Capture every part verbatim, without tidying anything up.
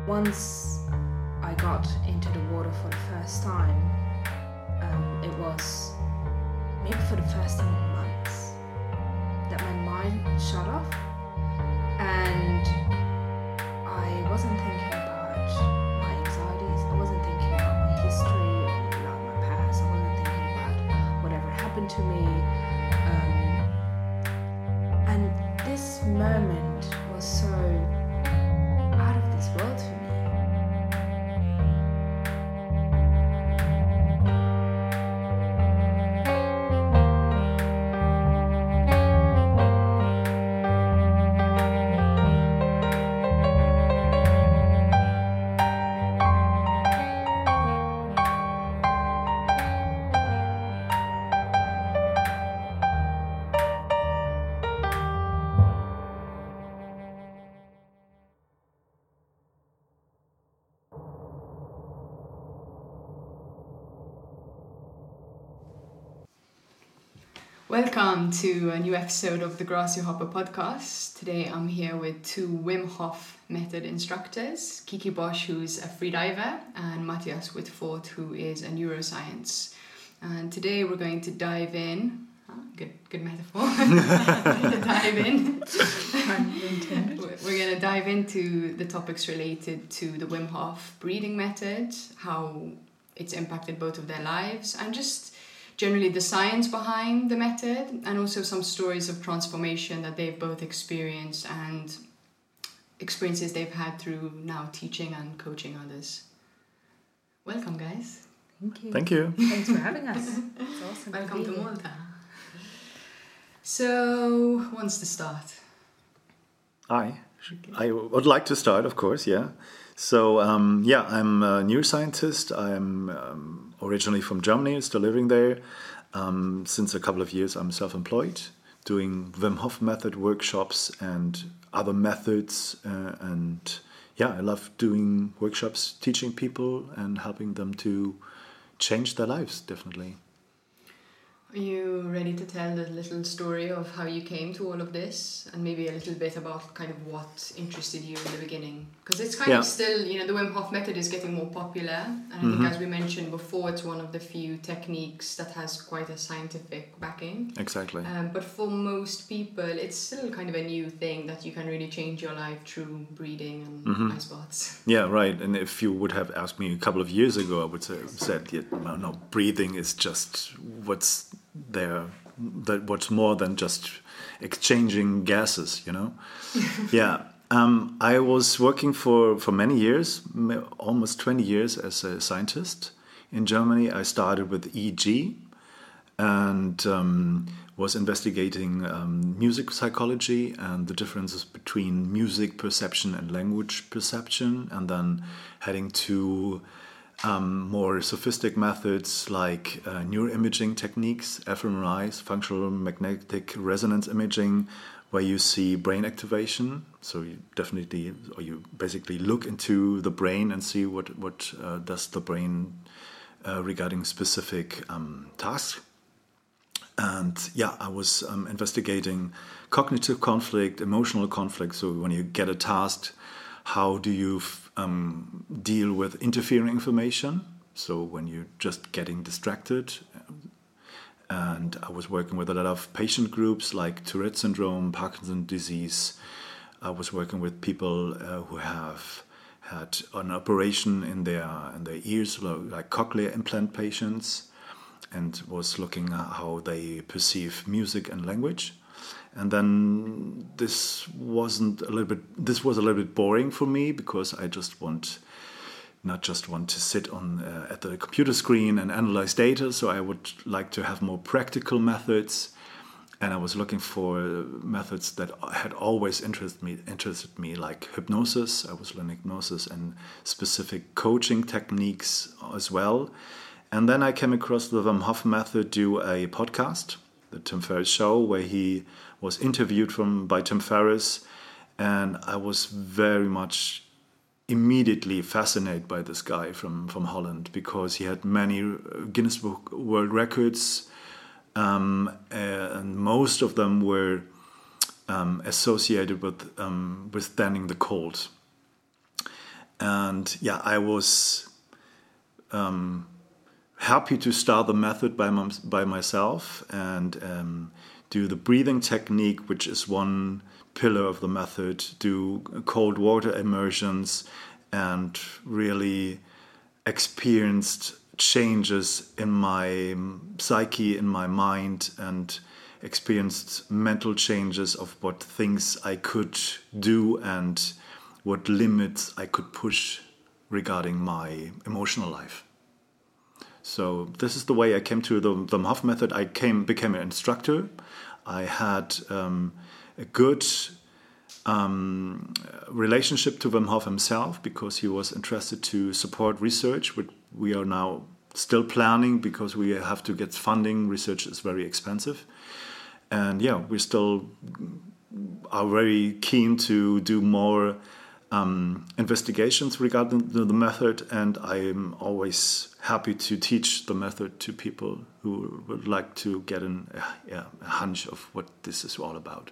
Once I got into the water for the first time, um, it was maybe for the first time in months that my mind shut off, and I wasn't thinking about my anxieties, I wasn't thinking about my history or about my past, I wasn't thinking about whatever happened to me, um, and this moment was so out of this world for me. Welcome to a new episode of the Grasshopper podcast. Today I'm here with two Wim Hof method instructors, Kiki Bosch, who's a freediver, and Matthias Whitford, who is a neuroscience. And today we're going to dive in. Oh, good, good metaphor. We're going to dive in. We're going to dive into the topics related to the Wim Hof breathing method, how it's impacted both of their lives, and just generally the science behind the method, and also some stories of transformation that they've both experienced and experiences they've had through now teaching and coaching others. Welcome, guys. Thank you. Thank you. Thanks for having us. It's awesome. Welcome to Malta. So, who wants to start? I, I would like to start, of course, yeah. So, um, yeah, I'm a neuroscientist. I'm um, originally from Germany, still living there. Um, since a couple of years, I'm self-employed, doing Wim Hof method workshops and other methods. Uh, and yeah, I love doing workshops, teaching people and helping them to change their lives, definitely. Are you ready to tell the little story of how you came to all of this, and maybe a little bit about kind of what interested you in the beginning? Because it's kind yeah. of still, you know, the Wim Hof method is getting more popular, and I Mm-hmm. think, as we mentioned before, it's one of the few techniques that has quite a scientific backing. Exactly. Um, but for most people, it's still kind of a new thing that you can really change your life through breathing and Mm-hmm. ice baths. Yeah, right. And if you would have asked me a couple of years ago, I would have said, yeah, no, no, breathing is just what's there, that what's more than just exchanging gases, you know? yeah. Um, I was working for, for many years, almost twenty years as a scientist in Germany. I started with E E G and um, was investigating um, music psychology and the differences between music perception and language perception, and then heading to um, more sophisticated methods like uh, neuroimaging techniques, f M R Is, functional magnetic resonance imaging, where you see brain activation. So you definitely, or you basically look into the brain and see what, what uh, does the brain uh, regarding specific um, tasks. And yeah, I was um, investigating cognitive conflict, emotional conflict. So when you get a task, how do you f- um, deal with interfering information? So when you're just getting distracted. And I was working with a lot of patient groups like Tourette syndrome, Parkinson's disease. I was working with people uh, who have had an operation in their in their ears, like cochlear implant patients, and was looking at how they perceive music and language. And then this wasn't a little bit. This was a little bit boring for me, because I just want. not just want to sit on uh, at the computer screen and analyze data. So I would like to have more practical methods. And I was looking for methods that had always interested me, interested me, like hypnosis. I was learning hypnosis and specific coaching techniques as well. And then I came across the Wim Hof method do a podcast, the Tim Ferriss Show, where he was interviewed from by Tim Ferriss. And I was very much immediately fascinated by this guy from, from Holland, because he had many Guinness Book World Records, um, and most of them were um, associated with um, withstanding the cold. And yeah, I was um, happy to start the method by, my, by myself and um, do the breathing technique, which is one pillar of the method, do cold water immersions, and really experienced changes in my psyche, in my mind, and experienced mental changes of what things I could do and what limits I could push regarding my emotional life. So this is the way I came to the Wim Hof method. I came became an instructor. I had um, a good um, relationship to Wim Hof himself because he was interested to support research, which we are now still planning because we have to get funding. Research is very expensive. And yeah, we still are very keen to do more um, investigations regarding the, the method, and I'm always happy to teach the method to people who would like to get an, uh, yeah, a hunch of what this is all about.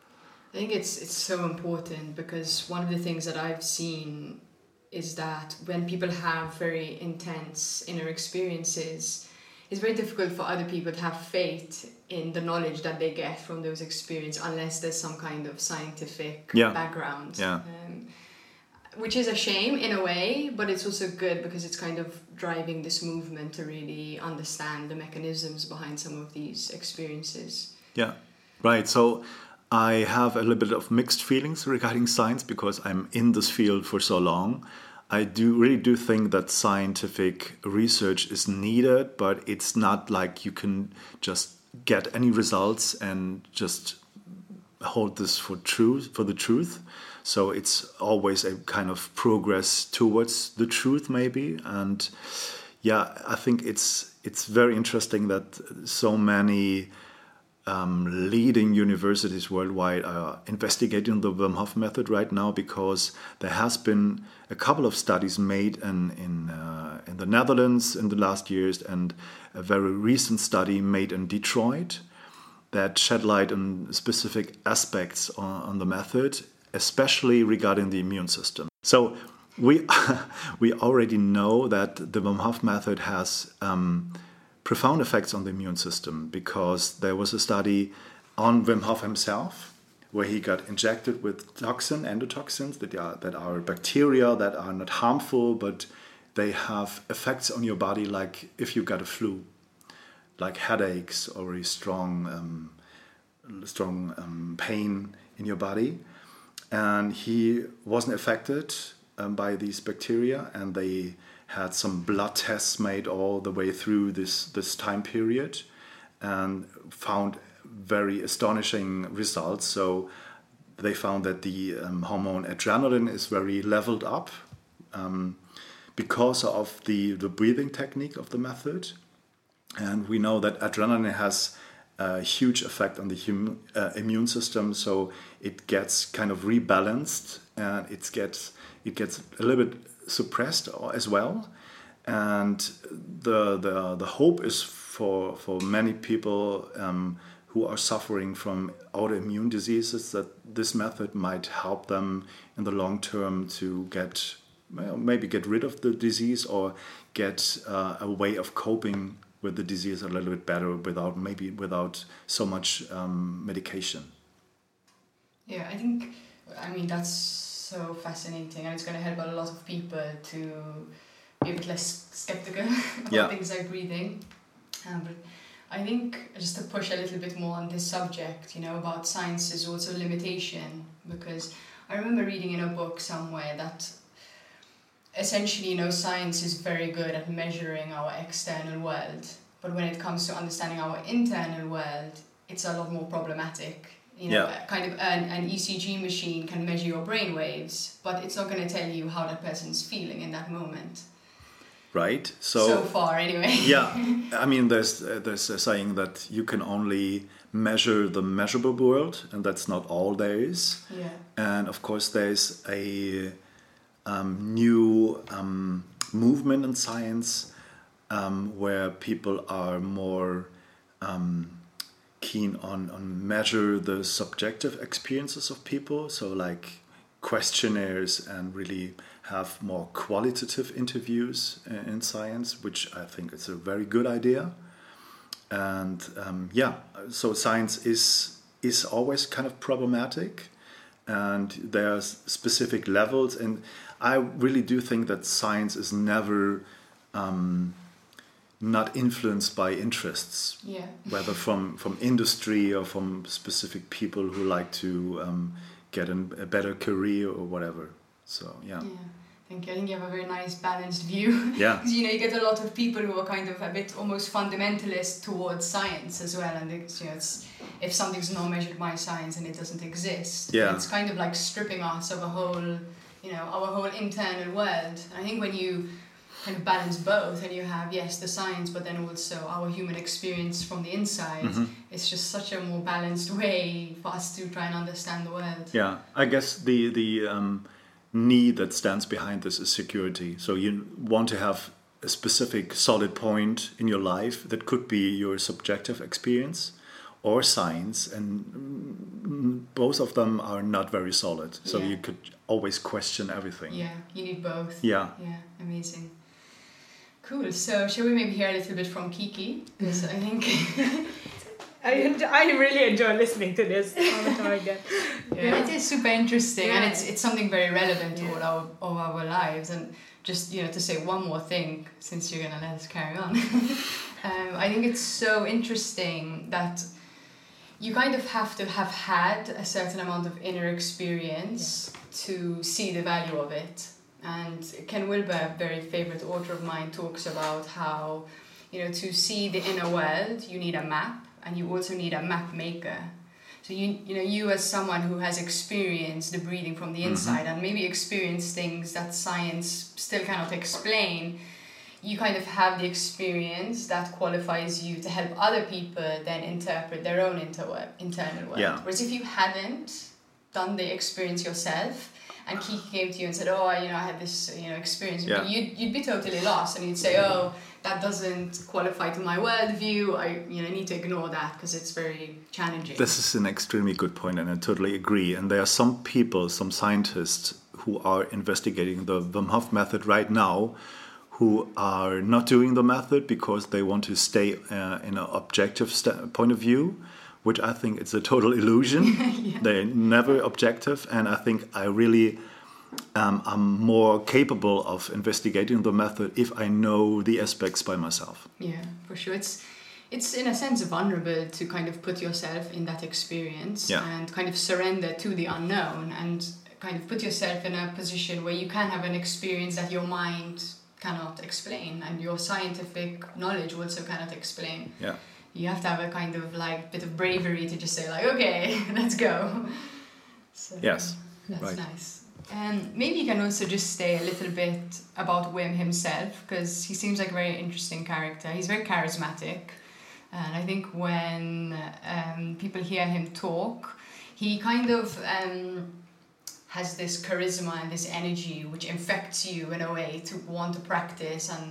I think it's it's so important because one of the things that I've seen is that when people have very intense inner experiences, it's very difficult for other people to have faith in the knowledge that they get from those experiences unless there's some kind of scientific yeah. background. Yeah. Um, which is a shame in a way, but it's also good because it's kind of driving this movement to really understand the mechanisms behind some of these experiences. Yeah, right. So I have a little bit of mixed feelings regarding science because I'm in this field for so long. I do really do think that scientific research is needed, but it's not like you can just get any results and just hold this for truth, for the truth. So it's always a kind of progress towards the truth, maybe. And yeah, I think it's it's very interesting that so many um, leading universities worldwide are investigating the Wim Hof method right now, because there has been a couple of studies made in in, uh, in the Netherlands in the last years, and a very recent study made in Detroit that shed light on specific aspects on, on the method, especially regarding the immune system. So we we already know that the Wim Hof method has um, profound effects on the immune system, because there was a study on Wim Hof himself where he got injected with toxin, endotoxins that are, that are bacteria that are not harmful, but they have effects on your body, like if you got a flu, like headaches or very strong, um, strong um, pain in your body. And he wasn't affected um, by these bacteria, and they had some blood tests made all the way through this, this time period and found very astonishing results. So they found that the um, hormone adrenaline is very leveled up um, because of the, the breathing technique of the method. And we know that adrenaline has a huge effect on the hum, uh, immune system, so it gets kind of rebalanced, and it gets it gets a little bit suppressed as well. And the the the hope is for for many people um, who are suffering from autoimmune diseases that this method might help them in the long term to get, well, maybe get rid of the disease, or get uh, a way of coping with the disease a little bit better without maybe without so much um, medication. Yeah, I think, I mean, that's so fascinating, and it's going to help a lot of people to be a bit less skeptical about yeah. things like breathing. Um, but I think just to push a little bit more on this subject, you know, about science is also a limitation, because I remember reading in a book somewhere that essentially, you know, science is very good at measuring our external world, but when it comes to understanding our internal world, it's a lot more problematic. You know, yeah. kind of an, an E C G machine can measure your brain waves, but it's not going to tell you how that person's feeling in that moment. Right. So, so far, anyway. yeah. I mean, there's uh, there's a saying that you can only measure the measurable world, and that's not all there is. Yeah. And of course, there's a um, new um, movement in science um, where people are more um, keen on on measure the subjective experiences of people. So, like questionnaires and really have more qualitative interviews uh, in science, which I think is a very good idea. And um, yeah, so science is is always kind of problematic, and there's specific levels, and I really do think that science is never um, not influenced by interests, yeah. whether from, from industry or from specific people who like to um, get an, a better career or whatever. So yeah. yeah. Thank you. I think you have a very nice balanced view. Yeah. Because you know you get a lot of people who are kind of a bit almost fundamentalist towards science as well, and it's, you know, it's, if something's not measured by science and it doesn't exist, yeah. it's kind of like stripping us of a whole, you know, our whole internal world. And I think when you kind of balance both and you have yes the science, but then also our human experience from the inside, mm-hmm. it's just such a more balanced way for us to try and understand the world. Yeah, I guess the the. Um, need that stands behind this is security. So you want to have a specific solid point in your life that could be your subjective experience or science, and both of them are not very solid. So yeah. you could always question everything. Yeah, you need both. Yeah. Yeah, amazing. Cool. So shall we maybe hear a little bit from Kiki? Because I think... I, enjoy, I really enjoy listening to this all the time again. Yeah. Yeah, it is super interesting, yeah. and it's it's something very relevant to yeah. all our all our lives. And just you know to say one more thing, since you're gonna let us carry on, um, I think it's so interesting that you kind of have to have had a certain amount of inner experience yeah. to see the value of it. And Ken Wilber, a very favorite author of mine, talks about how you know to see the inner world you need a map. And you also need a map maker. So you you know you as someone who has experienced the breathing from the inside mm-hmm. and maybe experienced things that science still cannot explain, you kind of have the experience that qualifies you to help other people then interpret their own inter- internal world. Yeah. Whereas if you hadn't done the experience yourself, and Kiki came to you and said, oh, you know, I had this, you know, experience, yeah. you'd, you'd be totally lost, and you'd say, oh, that doesn't qualify to my worldview, I, you know, need to ignore that because it's very challenging. This is an extremely good point, and I totally agree. And there are some people, some scientists who are investigating the Wim Hof method right now who are not doing the method because they want to stay uh, in an objective st- point of view, which I think it's a total illusion. yeah. They're never objective, and I think I really um, am more capable of investigating the method if I know the aspects by myself. Yeah, for sure. It's it's in a sense vulnerable to kind of put yourself in that experience yeah. and kind of surrender to the unknown and kind of put yourself in a position where you can have an experience that your mind cannot explain and your scientific knowledge also cannot explain. Yeah. You have to have a kind of like bit of bravery to just say like, okay, let's go. So, yes, that's right. nice. And maybe you can also just say a little bit about Wim himself, because he seems like a very interesting character. He's very charismatic, and I think when um, people hear him talk, he kind of um, has this charisma and this energy which infects you in a way to want to practice and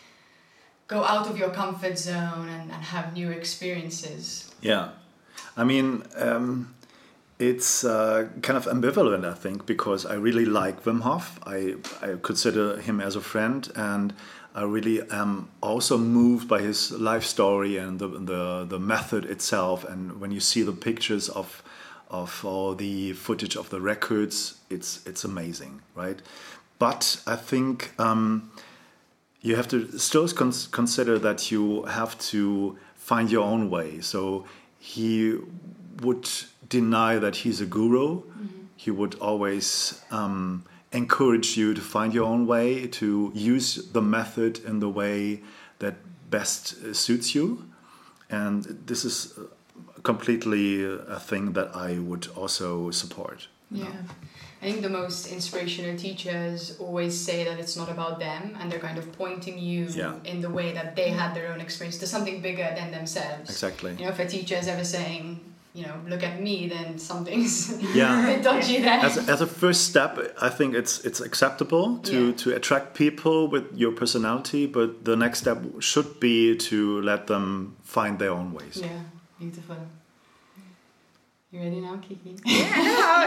go out of your comfort zone and, and have new experiences. Yeah. I mean, um, it's uh, kind of ambivalent, I think, because I really like Wim Hof. I, I consider him as a friend, and I really am also moved by his life story and the the, the method itself. And when you see the pictures of of all the footage of the records, it's it's amazing, right? But I think... Um, You have to still cons- consider that you have to find your own way. So he would deny that he's a guru. Mm-hmm. He would always um, encourage you to find your own way, to use the method in the way that best suits you. And this is completely a thing that I would also support. Yeah. I think the most inspirational teachers always say that it's not about them, and they're kind of pointing you yeah. in the way that they had their own experience to something bigger than themselves. Exactly. You know, if a teacher is ever saying, you know, look at me, then something's yeah. a bit dodgy there. As a, as a first step, I think it's it's acceptable to, yeah. to attract people with your personality, but the next step should be to let them find their own ways. Yeah, beautiful. You ready now, Kiki? Yeah, no,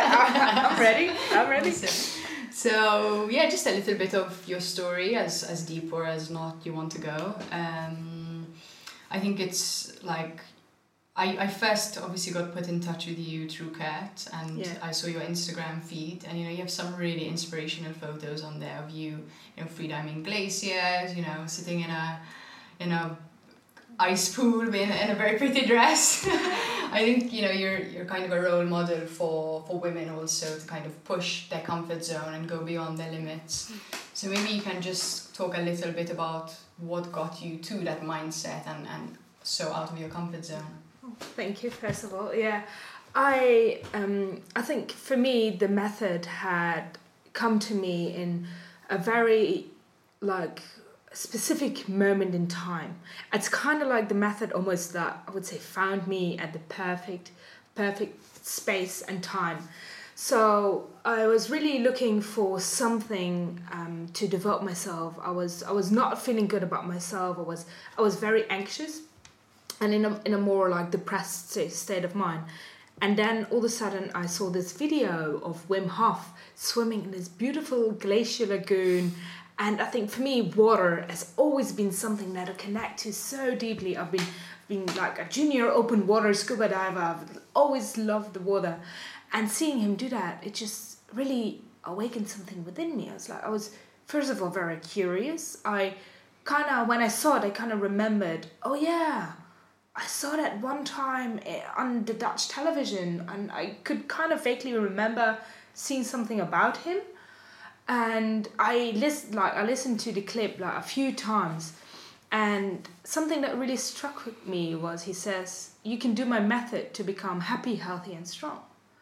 I'm ready. I'm ready. Awesome. So yeah, just a little bit of your story, as as deep or as not you want to go. Um, I think it's like I, I first obviously got put in touch with you through Kurt, and Yeah. I saw your Instagram feed, and you know you have some really inspirational photos on there of you, you know, freediving glaciers, you know, sitting in a in a ice pool in, in a very pretty dress. I think you know you're you're kind of a role model for, for women also to kind of push their comfort zone and go beyond their limits. So maybe you can just talk a little bit about what got you to that mindset and, and so out of your comfort zone. Thank you, first of all. Yeah, I um I think for me the method had come to me in a very like specific moment in time. It's kind of like the method almost that I would say found me at the perfect perfect space and time. So I was really looking for something um, to develop myself. I was I was not feeling good about myself. I was I was very anxious and in a in a more like depressed sta- state of mind. And then all of a sudden I saw this video of Wim Hof swimming in this beautiful glacier lagoon. And I think for me, water has always been something that I connect to so deeply. I've been been like a junior open water scuba diver. I've always loved the water. And seeing him do that, it just really awakened something within me. I was like, I was, first of all, very curious. I kind of, when I saw it, I kind of remembered, oh yeah, I saw that one time on the Dutch television. And I could kind of vaguely remember seeing something about him. And I list like I listened to the clip like a few times, and something that really struck with me was he says, "You can do my method to become happy, healthy, and strong."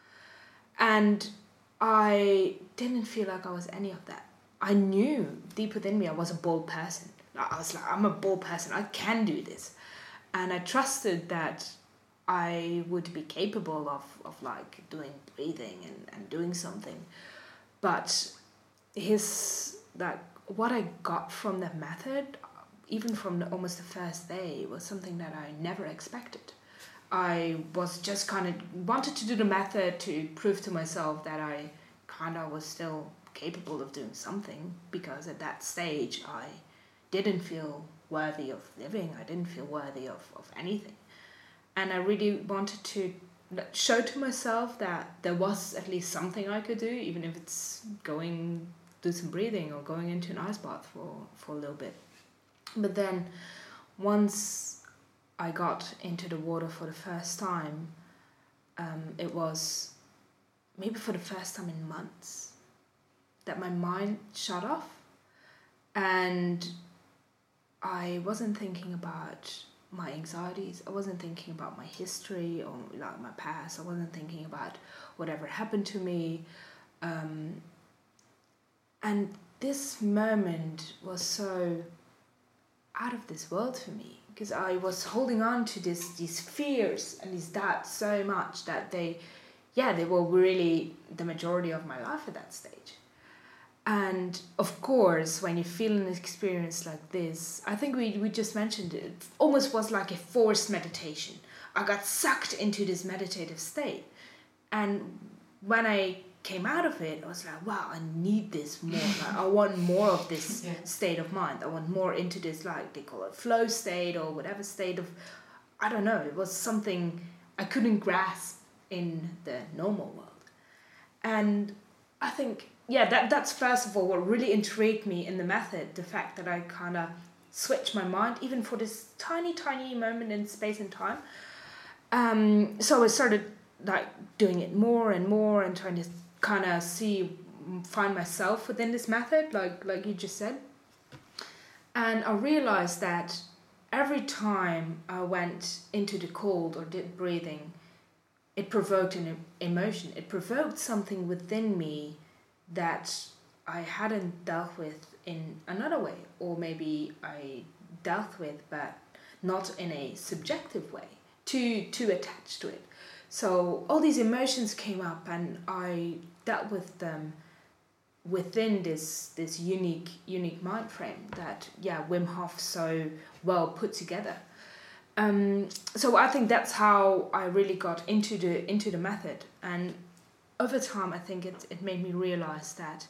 And I didn't feel like I was any of that. I knew deep within me I was a bold person. I was like, I'm a bold person. I can do this, and I trusted that I would be capable of of like doing breathing and, and doing something, but his like what I got from the method, even from the, almost the first day, was something that I never expected. I was just kind of wanted to do the method to prove to myself that I kind of was still capable of doing something, because at that stage I didn't feel worthy of living. I didn't feel worthy of, of anything. And I really wanted to show to myself that there was at least something I could do, even if it's going do some breathing or going into an ice bath for, for a little bit. But then once I got into the water for the first time, um, it was maybe for the first time in months that my mind shut off, and I wasn't thinking about my anxieties. I wasn't thinking about my history or like my past. I wasn't thinking about whatever happened to me. Um, and this moment was so out of this world for me, because I was holding on to this these fears and these doubts so much that they, yeah, they were really the majority of my life at that stage. And of course, when you feel an experience like this, I think we, we just mentioned it, it almost was like a forced meditation. I got sucked into this meditative state. And when I came out of it, I was like, wow, I need this more. Like, I want more of this yeah. state of mind. I want more into this, like they call it flow state or whatever state of, I don't know. It was something I couldn't grasp in the normal world. And I think, yeah, that that's first of all what really intrigued me in the method, the fact that I kind of switched my mind, even for this tiny, tiny moment in space and time. Um, so I started like doing it more and more and trying to kind of see, find myself within this method, like like you just said. And I realized that every time I went into the cold or did breathing, it provoked an emotion. It provoked something within me that I hadn't dealt with in another way, or maybe I dealt with but not in a subjective way, too too attached to it. So all these emotions came up and I dealt with them within this this unique unique mind frame that yeah Wim Hof so well put together. Um, so I think that's how I really got into the into the method. And over time, I think it, it made me realize that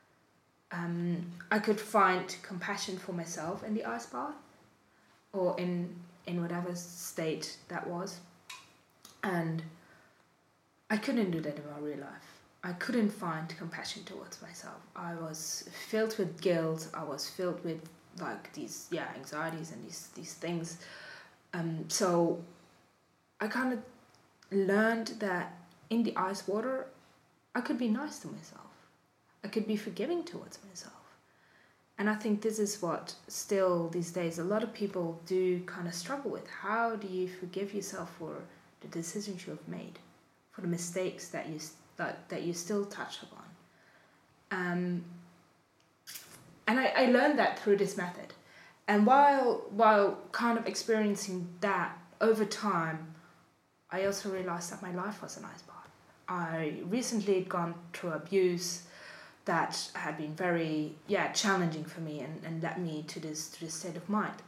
um, I could find compassion for myself in the ice bath, or in in whatever state that was. And I couldn't do that in my real life. I couldn't find compassion towards myself. I was filled with guilt. I was filled with like these yeah anxieties and these these things. Um, so I kind of learned that in the ice water, I could be nice to myself. I could be forgiving towards myself. And I think this is what still these days a lot of people do kind of struggle with. How do you forgive yourself for the decisions you have made, for the mistakes that you that, that you still touch upon? Um, and I, I learned that through this method. And while while kind of experiencing that over time, I also realized that my life was an ice bath. I recently had gone through abuse that had been very yeah challenging for me and, and led me to this to this state of mind.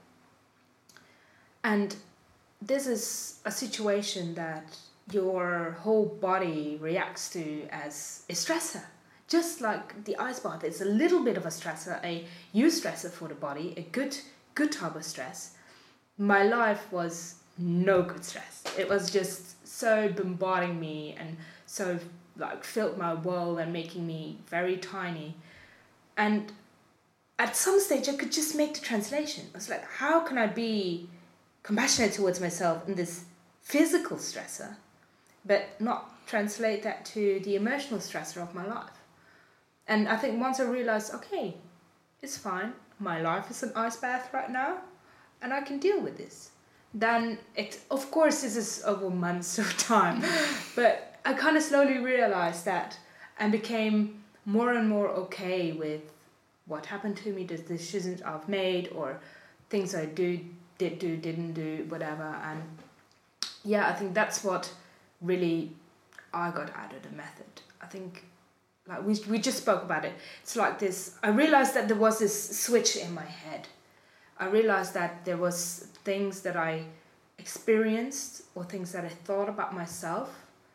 And this is a situation that your whole body reacts to as a stressor. Just like the ice bath, it's a little bit of a stressor, a eustressor for the body, a good good type of stress. My life was no good stress. It was just so bombarding me and so like filled my world and making me very tiny. And at some stage I could just make the translation. I was like, how can I be compassionate towards myself in this physical stressor, but not translate that to the emotional stressor of my life? And I think once I realized, okay, it's fine, my life is an ice bath right now, and I can deal with this. Then, it, of course, this is over months of time, but I kind of slowly realized that and became more and more okay with what happened to me, the decisions I've made, or things I do, did do, didn't do, whatever. And yeah, I think that's what really I got out of the method. I think, like we we just spoke about it. It's like this. I realized that there was this switch in my head. I realized that there was things that I experienced or things that I thought about myself,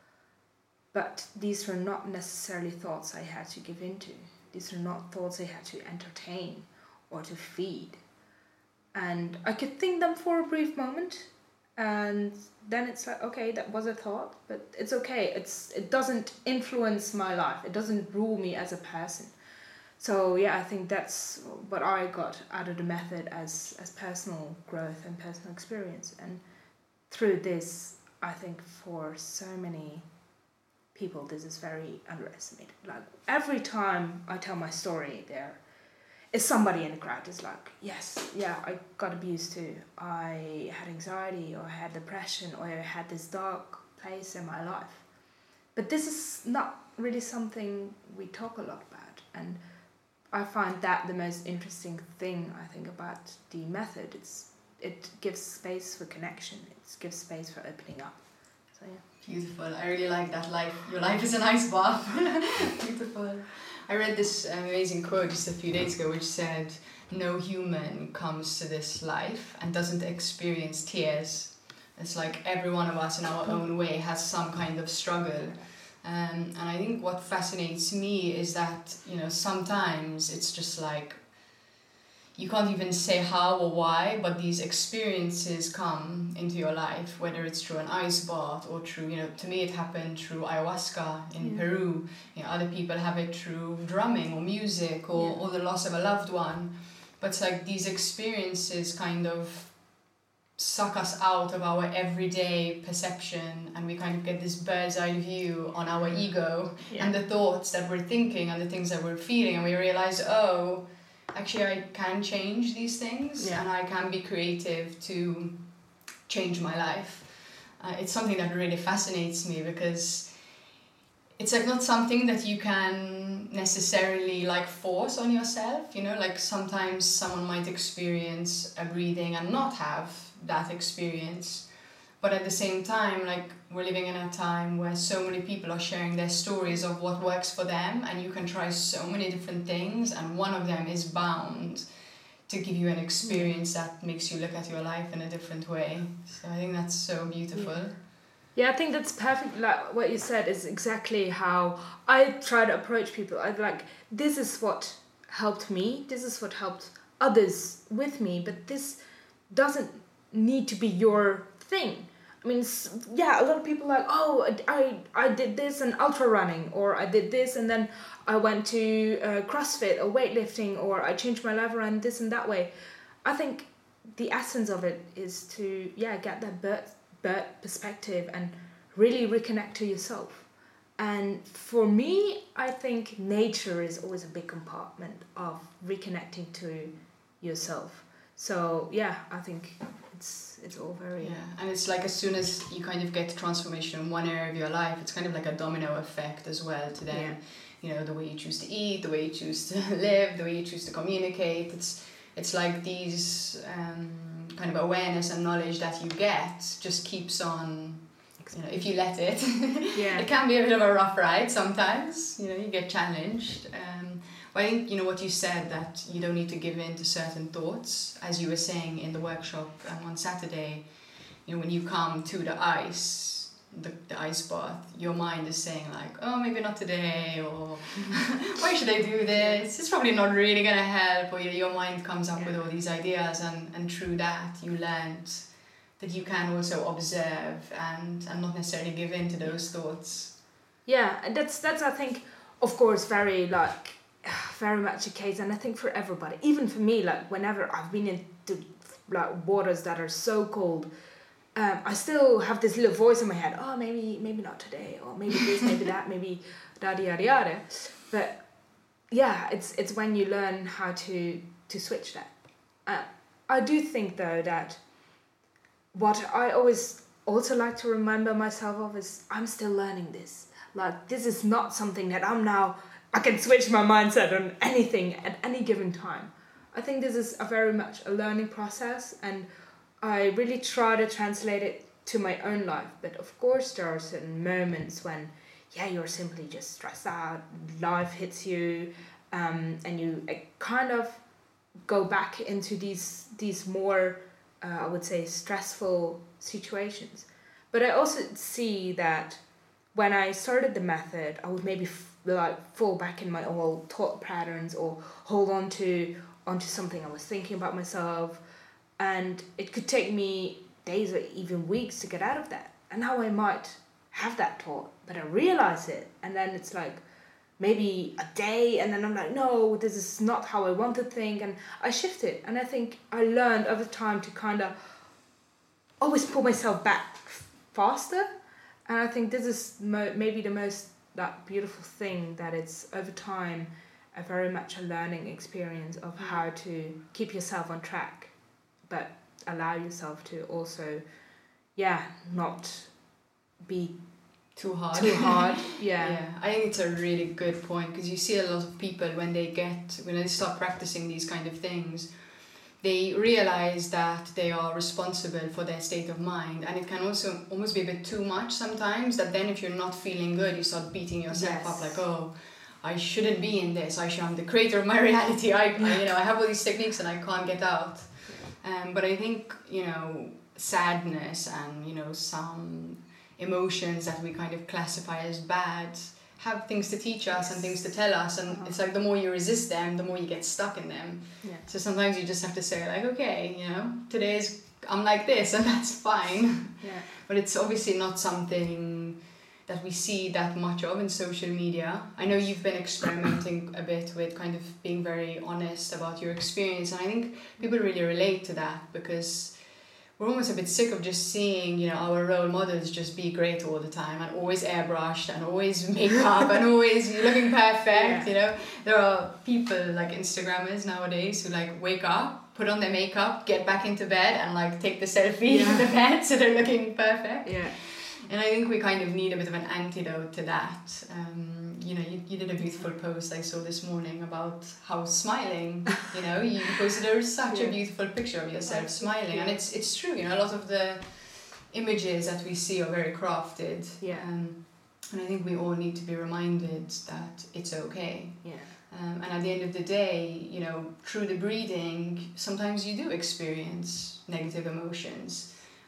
but these were not necessarily thoughts I had to give into. These were not thoughts I had to entertain or to feed. And I could think them for a brief moment, and then it's like, okay, that was a thought, but it's okay. It's it doesn't influence my life. It doesn't rule me as a person. So yeah, I think that's what I got out of the method as, as personal growth and personal experience. And through this, I think for so many people, this is very underestimated. Like every time I tell my story, there is somebody in the crowd is like, yes, yeah, I got abused too. I had anxiety, or I had depression, or I had this dark place in my life. But this is not really something we talk a lot about. And I find that the most interesting thing, I think, about the method. It's it gives space for connection. It gives space for opening up. So yeah. Beautiful. I really like that. Life, your life is an ice bath. Beautiful. I read this amazing quote just a few days ago, which said, "No human comes to this life and doesn't experience tears." It's like every one of us in our own way has some kind of struggle. Um, and I think what fascinates me is that, you know, sometimes it's just like, you can't even say how or why, but these experiences come into your life, whether it's through an ice bath or through, you know, to me it happened through ayahuasca in yeah. Peru. You know, other people have it through drumming or music or, yeah. or the loss of a loved one. But it's like these experiences kind of suck us out of our everyday perception, and we kind of get this bird's eye view on our ego yeah. and the thoughts that we're thinking and the things that we're feeling, and we realize, oh, actually I can change these things yeah. and I can be creative to change my life. Uh, it's something that really fascinates me, because it's like not something that you can necessarily like force on yourself, you know, like sometimes someone might experience a breathing and not have that experience, but at the same time, like, we're living in a time where so many people are sharing their stories of what works for them, and you can try so many different things, and one of them is bound to give you an experience that makes you look at your life in a different way. So I think that's so beautiful. Yeah. Yeah, I think that's perfect. Like what you said is exactly how I try to approach people. I like this is what helped me. This is what helped others with me. But this doesn't need to be your thing. I mean, yeah, a lot of people are like, oh, I I did this and ultra running, or I did this and then I went to uh, CrossFit or weightlifting, or I changed my life around this and that way. I think the essence of it is to yeah get that bird bird perspective and really reconnect to yourself. And for me, I think nature is always a big compartment of reconnecting to yourself. So yeah, I think it's it's all very yeah. And it's like as soon as you kind of get transformation in one area of your life, it's kind of like a domino effect as well to then, yeah. you know, the way you choose to eat, the way you choose to live, the way you choose to communicate. It's it's like these um, kind of awareness and knowledge that you get just keeps on, you know, if you let it. Yeah. It can be a bit of a rough ride sometimes, you know, you get challenged. Um, but I think, you know, what you said, that you don't need to give in to certain thoughts, as you were saying in the workshop um, on Saturday, you know, when you come to the ice, the, the ice bath, your mind is saying like, oh, maybe not today, or why should I do this? It's probably not really going to help, or you know, your mind comes up yeah. with all these ideas, and, and through that you learned that you can also observe and, and not necessarily give in to those thoughts. Yeah, and that's that's I think, of course, very like very much a case, and I think for everybody, even for me, like whenever I've been into like waters that are so cold, um, I still have this little voice in my head. Oh, maybe maybe not today, or maybe this, maybe that, maybe yada yada yada. But yeah, it's it's when you learn how to to switch that. Uh, I do think though that what I always also like to remember myself of is I'm still learning this. Like this is not something that I'm now. I can switch my mindset on anything at any given time. I think this is a very much a learning process, and I really try to translate it to my own life. But of course, there are certain moments when, yeah, you're simply just stressed out, life hits you, um, and you uh, kind of go back into these these more, uh, I would say, stressful situations. But I also see that when I started the method, I would maybe f- like fall back in my old thought patterns, or hold on to onto something I was thinking about myself, and it could take me days or even weeks to get out of that. And now I might have that thought, but I realize it, and then it's like maybe a day, and then I'm like, no, this is not how I want to think, and I shift it. And I think I learned over time to kind of always pull myself back faster. And I think this is mo- maybe the most that beautiful thing, that it's over time a very much a learning experience of how to keep yourself on track, but allow yourself to also, yeah, not be too hard. Too hard, yeah. Yeah, I think it's a really good point, because you see a lot of people when they get when they start practicing these kind of things, they realize that they are responsible for their state of mind, and it can also almost be a bit too much sometimes, that then if you're not feeling good, you start beating yourself yes. up like, oh, I shouldn't be in this, I should, I'm the creator of my reality, I, I you know, I have all these techniques and I can't get out. Um, but I think, you know, sadness and, you know, some emotions that we kind of classify as bad have things to teach us and things to tell us, and uh-huh. it's like the more you resist them, the more you get stuck in them. Yeah. So sometimes you just have to say like, okay, you know, today's I'm like this, and that's fine. Yeah. But it's obviously not something that we see that much of in social media. I know you've been experimenting a bit with kind of being very honest about your experience, and I think people really relate to that, because we're almost a bit sick of just seeing, you know, our role models just be great all the time, and always airbrushed and always makeup and always looking perfect, yeah. You know. There are people like Instagrammers nowadays who like wake up, put on their makeup, get back into bed and like take the selfie yeah. in the bed so they're looking perfect. Yeah. And I think we kind of need a bit of an antidote to that. Um, you know, you, you did a beautiful post I saw this morning about how smiling, you know, you posted there is such yeah. a beautiful picture of yourself smiling. And it's it's true, you know, a lot of the images that we see are very crafted. Yeah. Um, and I think we all need to be reminded that it's okay. Yeah. Um, and at the end of the day, you know, through the breathing, sometimes you do experience negative emotions.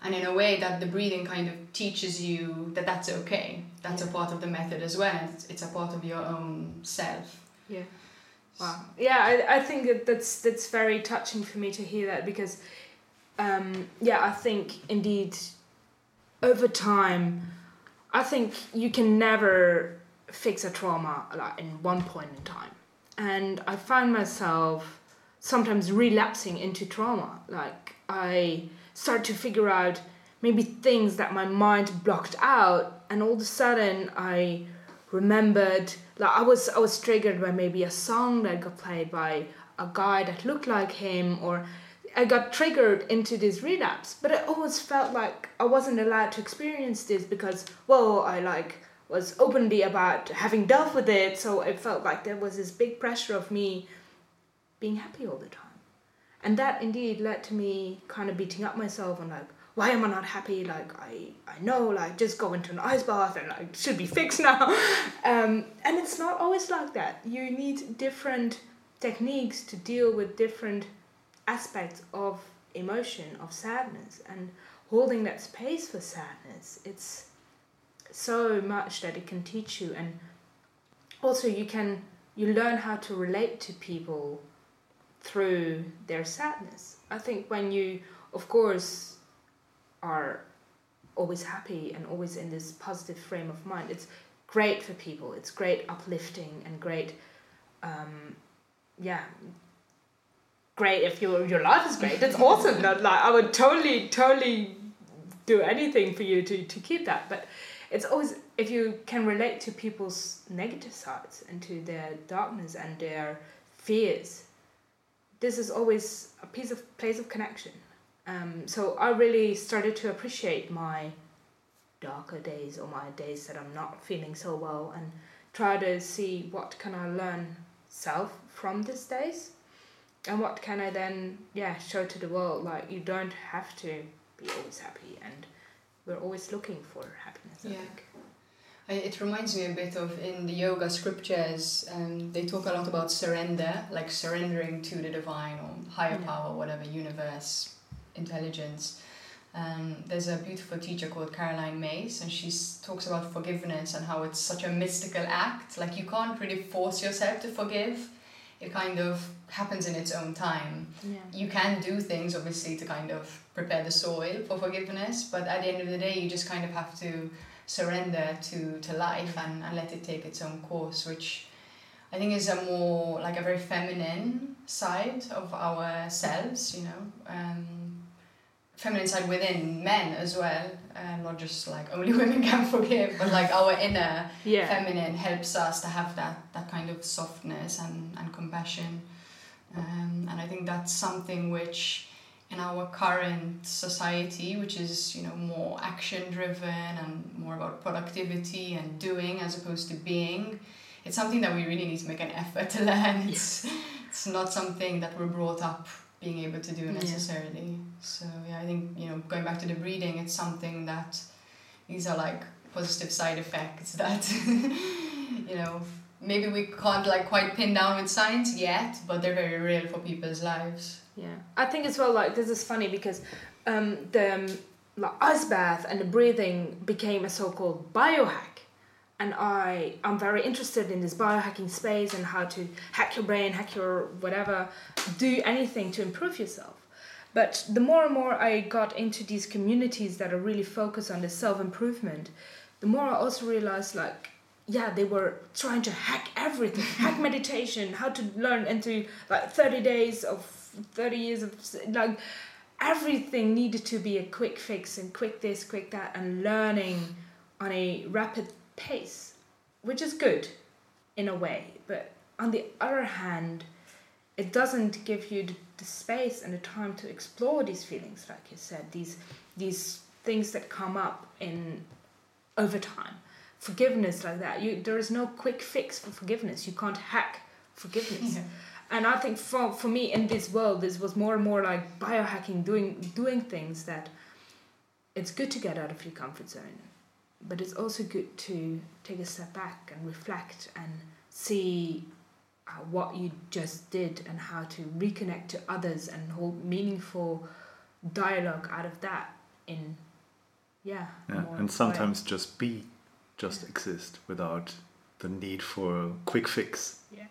And in a way that the breathing kind of teaches you that that's okay. That's yeah. a part of the method as well. It's, it's a part of your own self. Yeah. Wow. Yeah, I, I think that that's, that's very touching for me to hear that, because, um, yeah, I think indeed over time, I think you can never fix a trauma like in one point in time. And I find myself sometimes relapsing into trauma. Like I start to figure out maybe things that my mind blocked out, and all of a sudden I remembered, like I was I was triggered by maybe a song that got played by a guy that looked like him, or I got triggered into this relapse. But I always felt like I wasn't allowed to experience this because, well, I like was openly about having dealt with it, so it felt like there was this big pressure of me being happy all the time. And that indeed led to me kind of beating up myself and like, why am I not happy? Like, I, I know, like, just go into an ice bath and like, should be fixed now. Um, and it's not always like that. You need different techniques to deal with different aspects of emotion, of sadness, and holding that space for sadness. It's so much that it can teach you. And also you can, you learn how to relate to people through their sadness. I think when you, of course, are always happy and always in this positive frame of mind, it's great for people. It's great uplifting and great, um, yeah, great if your your life is great. It's awesome. Not like I would totally, totally do anything for you to, to keep that. But it's always, if you can relate to people's negative sides and to their darkness and their fears, this is always a piece of place of connection. Um, so I really started to appreciate my darker days or my days that I'm not feeling so well, and try to see what can I learn self from these days, and what can I then yeah show to the world. Like, you don't have to be always happy, and we're always looking for happiness, I yeah. think. It reminds me a bit of, in the yoga scriptures, um, they talk a lot about surrender, like surrendering to the divine or higher Yeah. power, whatever, universe, intelligence. Um, there's a beautiful teacher called Caroline Myss, and she talks about forgiveness and how it's such a mystical act. Like, you can't really force yourself to forgive. It kind of happens in its own time. Yeah. You can do things, obviously, to kind of prepare the soil for forgiveness, but at the end of the day, you just kind of have to surrender to, to life and, and let it take its own course, which I think is a more, like a very feminine side of ourselves, you know, um, feminine side within men as well, uh, not just like only women can forgive, but like our inner Yeah. feminine helps us to have that, that kind of softness and, and compassion. Um, and I think that's something which in our current society, which is, you know, more action driven and more about productivity and doing as opposed to being, it's something that we really need to make an effort to learn. It's, it's not something that we're brought up being able to do necessarily. Yeah. So yeah, I think, you know, going back to the breathing, it's something that these are like positive side effects that, you know, maybe we can't like quite pin down with science yet, but they're very real for people's lives. Yeah, I think as well, like, this is funny because um, the um, like, ice bath and the breathing became a so-called biohack. And I, I'm very interested in this biohacking space and how to hack your brain, hack your whatever, do anything to improve yourself. But the more and more I got into these communities that are really focused on the self-improvement, the more I also realized, like, yeah, they were trying to hack everything, hack meditation, how to learn into like thirty days of thirty years of, like, everything needed to be a quick fix and quick this, quick that, and learning on a rapid pace, which is good in a way. But on the other hand, it doesn't give you the, the space and the time to explore these feelings, like you said, these these things that come up in over time. Forgiveness, like that, you there is no quick fix for forgiveness. You can't hack forgiveness. Yeah. And I think for for me in this world, this was more and more like biohacking, doing doing things that it's good to get out of your comfort zone, but it's also good to take a step back and reflect and see uh, what you just did and how to reconnect to others and hold meaningful dialogue out of that. in, yeah. Yeah, more and sometimes way. just be, just Yeah. exist without the need for a quick fix. Yeah.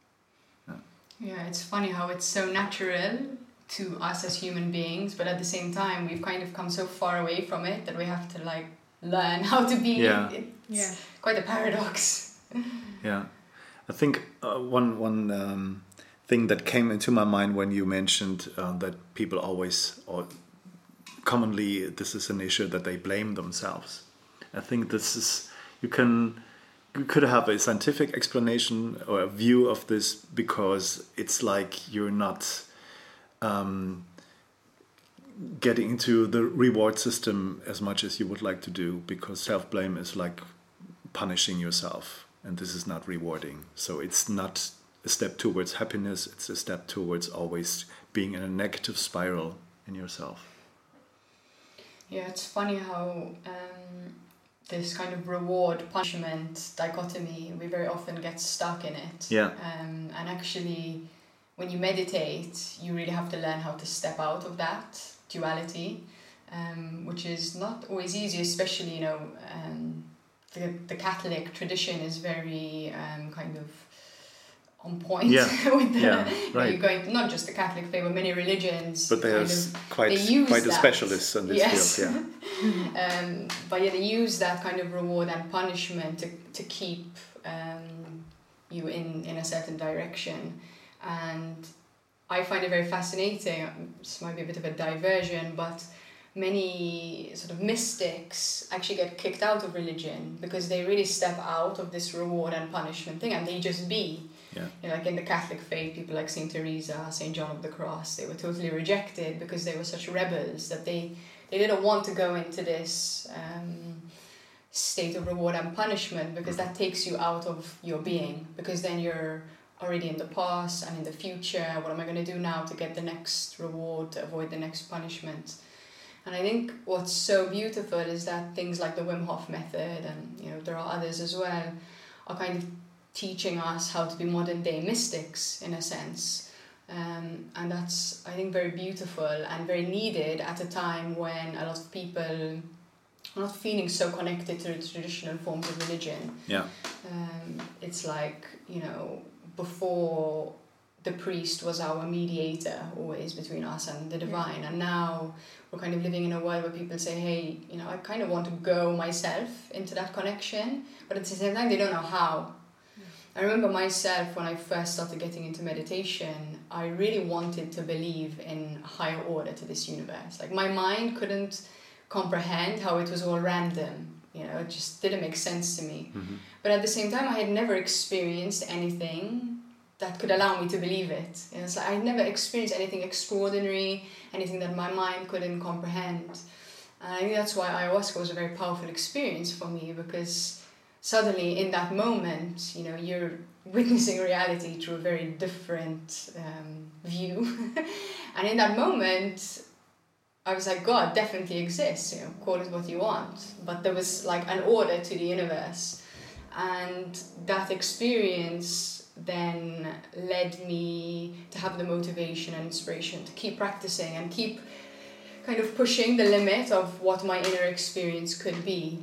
Yeah, it's funny how it's so natural to us as human beings, but at the same time, we've kind of come so far away from it that we have to like learn how to be. Yeah. It's Yeah. quite a paradox. Yeah, I think uh, one one um, thing that came into my mind when you mentioned uh, that people always, or commonly, this is an issue that they blame themselves. I think this is, you can, you could have a scientific explanation or a view of this, because it's like you're not um, getting into the reward system as much as you would like to do, because self-blame is like punishing yourself, and this is not rewarding. So it's not a step towards happiness, it's a step towards always being in a negative spiral in yourself. Yeah, it's funny how um, this kind of reward punishment dichotomy, we very often get stuck in it. Yeah. Um, and actually, when you meditate, you really have to learn how to step out of that duality, um, which is not always easy, especially, you know, um, the, the Catholic tradition is very um, kind of on point. Yeah, with the, yeah, you know, right. you're going, not just the Catholic faith, but many religions. But they're kind of, quite they use quite a that. specialist in this Yes. field. Yeah. um, but yeah, they use that kind of reward and punishment to, to keep um, you in, in a certain direction. And I find it very fascinating. This might be a bit of a diversion, but many sort of mystics actually get kicked out of religion because they really step out of this reward and punishment thing, and they just be. Yeah. You know, like in the Catholic faith, people like Saint Teresa, Saint John of the Cross, they were totally rejected because they were such rebels that they, they didn't want to go into this um, state of reward and punishment, because that takes you out of your being, because then you're already in the past and in the future. What am I going to do now to get the next reward, to avoid the next punishment? And I think what's so beautiful is that things like the Wim Hof method, and you know there are others as well, are kind of teaching us how to be modern day mystics in a sense. Um, and that's, I think, very beautiful and very needed at a time when a lot of people are not feeling so connected to the traditional forms of religion. Yeah. Um, it's like, you know, before the priest was our mediator always between us and the divine, and now we're kind of living in a world where people say, hey, you know, I kind of want to go myself into that connection, but at the same time they don't know how. I remember myself when I first started getting into meditation, I really wanted to believe in a higher order to this universe. Like my mind couldn't comprehend how it was all random. You know, it just didn't make sense to me. Mm-hmm. But at the same time, I had never experienced anything that could allow me to believe it. You know, it's like I had never experienced anything extraordinary, anything that my mind couldn't comprehend. And I think that's why ayahuasca was a very powerful experience for me, because suddenly in that moment, you know, you're witnessing reality through a very different um, view. And in that moment, I was like, God definitely exists, you know, call it what you want. But there was like an order to the universe. And that experience then led me to have the motivation and inspiration to keep practicing and keep kind of pushing the limit of what my inner experience could be.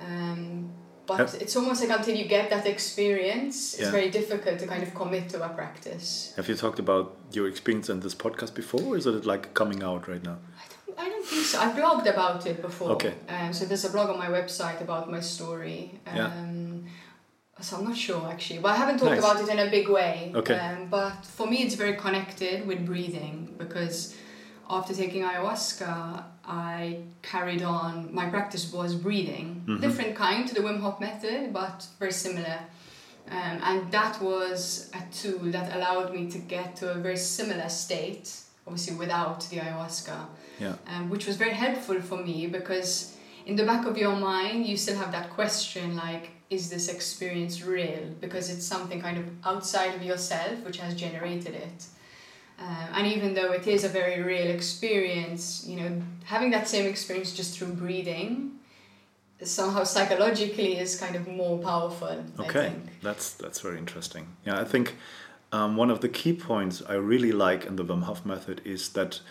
Um, but Have, it's almost like until you get that experience, it's yeah. very difficult to kind of commit to a practice. Have you talked about your experience in this podcast before, or is it like coming out right now? I don't, I don't think so. I blogged about it before. Okay. Um, so there's a blog on my website about my story. Um, Yeah. So I'm not sure actually, but I haven't talked Nice. about it in a big way. Okay. Um, but for me, it's very connected with breathing, because after taking ayahuasca, I carried on. My practice was breathing, Mm-hmm. different kind to the Wim Hof method, but very similar. Um, and that was a tool that allowed me to get to a very similar state, obviously without the ayahuasca, Yeah. um, which was very helpful for me, because in the back of your mind, you still have that question like, is this experience real? Because it's something kind of outside of yourself which has generated it. Uh, and even though it is a very real experience, you know, having that same experience just through breathing somehow psychologically is kind of more powerful. Okay, I think. that's that's very interesting. Yeah, I think um, one of the key points I really like in the Wim Hof method is that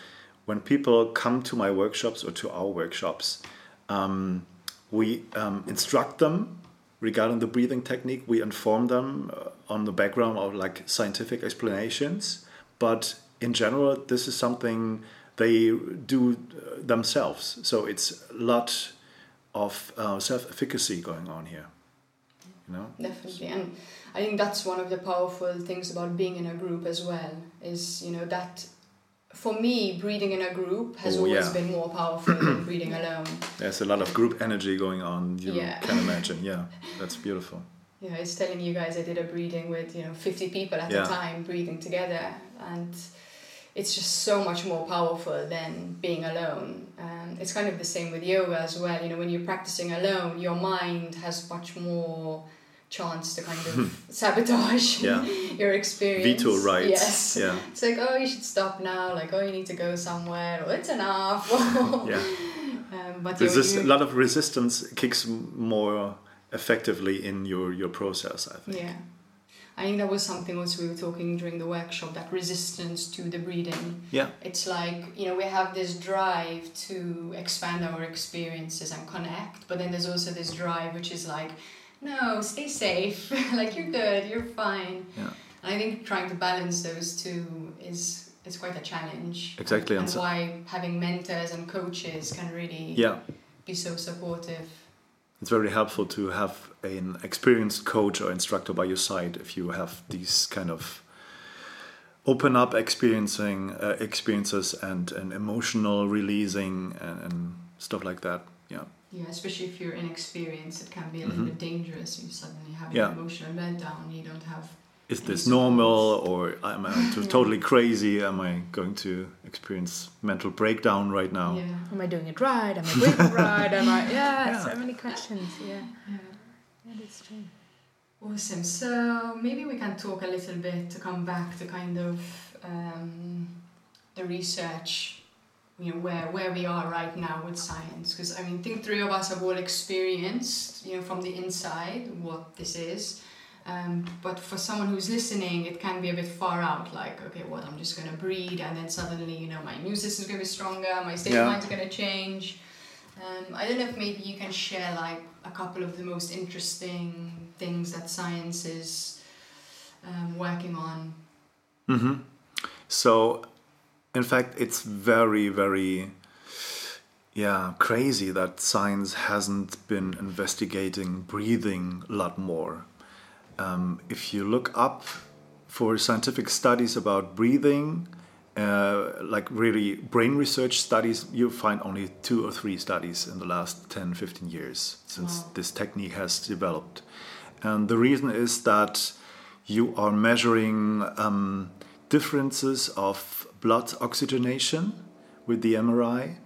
when people come to my workshops or to our workshops, um, we um, instruct them regarding the breathing technique. We inform them uh, on the background of like scientific explanations, but in general, this is something they do themselves. So it's a lot of uh, self-efficacy going on here. You know? Definitely, and I think that's one of the powerful things about being in a group as well, is, you know, that for me, breathing in a group has oh, always yeah. been more powerful than breathing alone. There's a lot of group energy going on, you yeah. can imagine. Yeah, that's beautiful. Yeah, I was telling you guys I did a breathing with, you know, fifty people at yeah. a time breathing together, and it's just so much more powerful than being alone. Um, it's kind of the same with yoga as well. You know, when you're practicing alone, your mind has much more chance to kind of sabotage yeah. your experience. Veto rights. Yes. Yeah. It's like, oh, you should stop now. Like, oh, you need to go somewhere. Or it's enough. yeah. Um, but Resist- you, a lot of resistance kicks more effectively in your, your process, I think. Yeah. I think that was something also we were talking during the workshop, that resistance to the breathing. Yeah. It's like, you know, we have this drive to expand our experiences and connect, but then there's also this drive which is like, no, stay safe. Like, you're good, you're fine. Yeah. And I think trying to balance those two is is quite a challenge. Exactly. And, and and so, why having mentors and coaches can really yeah. be so supportive. It's very helpful to have an experienced coach or instructor by your side if you have these kind of open up experiencing uh, experiences and, and emotional releasing and, and stuff like that. Yeah. Yeah, especially if you're inexperienced, it can be a little Mm-hmm. bit dangerous. You suddenly have Yeah. an emotional meltdown. You don't have. Is any this support. normal, or am I t- totally crazy? Am I going to experience mental breakdown right now? Yeah. Am I doing it right? Am I breathing right? Am I? Yeah, Yeah. so many questions. Yeah, Yeah. yeah, that's true. Awesome. So maybe we can talk a little bit to come back to kind of um, the research, you know, where, where we are right now with science. Because, I mean, I think three of us have all experienced, you know, from the inside what this is. Um, but for someone who's listening, it can be a bit far out. Like, okay, what, I'm just going to breathe, and then suddenly, you know, my immune system's going to be stronger, my state Yeah. of mind's going to change. Um, I don't know if maybe you can share, like, a couple of the most interesting things that science is um, working on. Mm-hmm. So, in fact, it's very, very, yeah, crazy that science hasn't been investigating breathing a lot more. Um, if you look up for scientific studies about breathing, uh, like really brain research studies, you find only two or three studies in the last ten, fifteen years since Wow. this technique has developed. And the reason is that you are measuring um, differences of blood oxygenation with the M R I.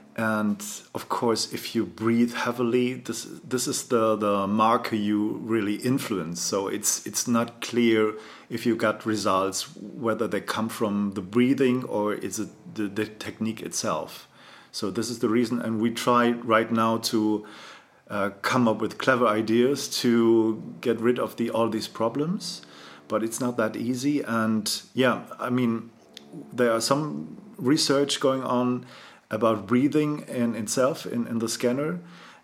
And of course, if you breathe heavily, this this is the, the marker you really influence. So it's it's not clear if you got results whether they come from the breathing or is it the, the technique itself. So this is the reason, and we try right now to uh, come up with clever ideas to get rid of the all these problems, but it's not that easy. And yeah, I mean, there are some research going on about breathing in itself in, in the scanner,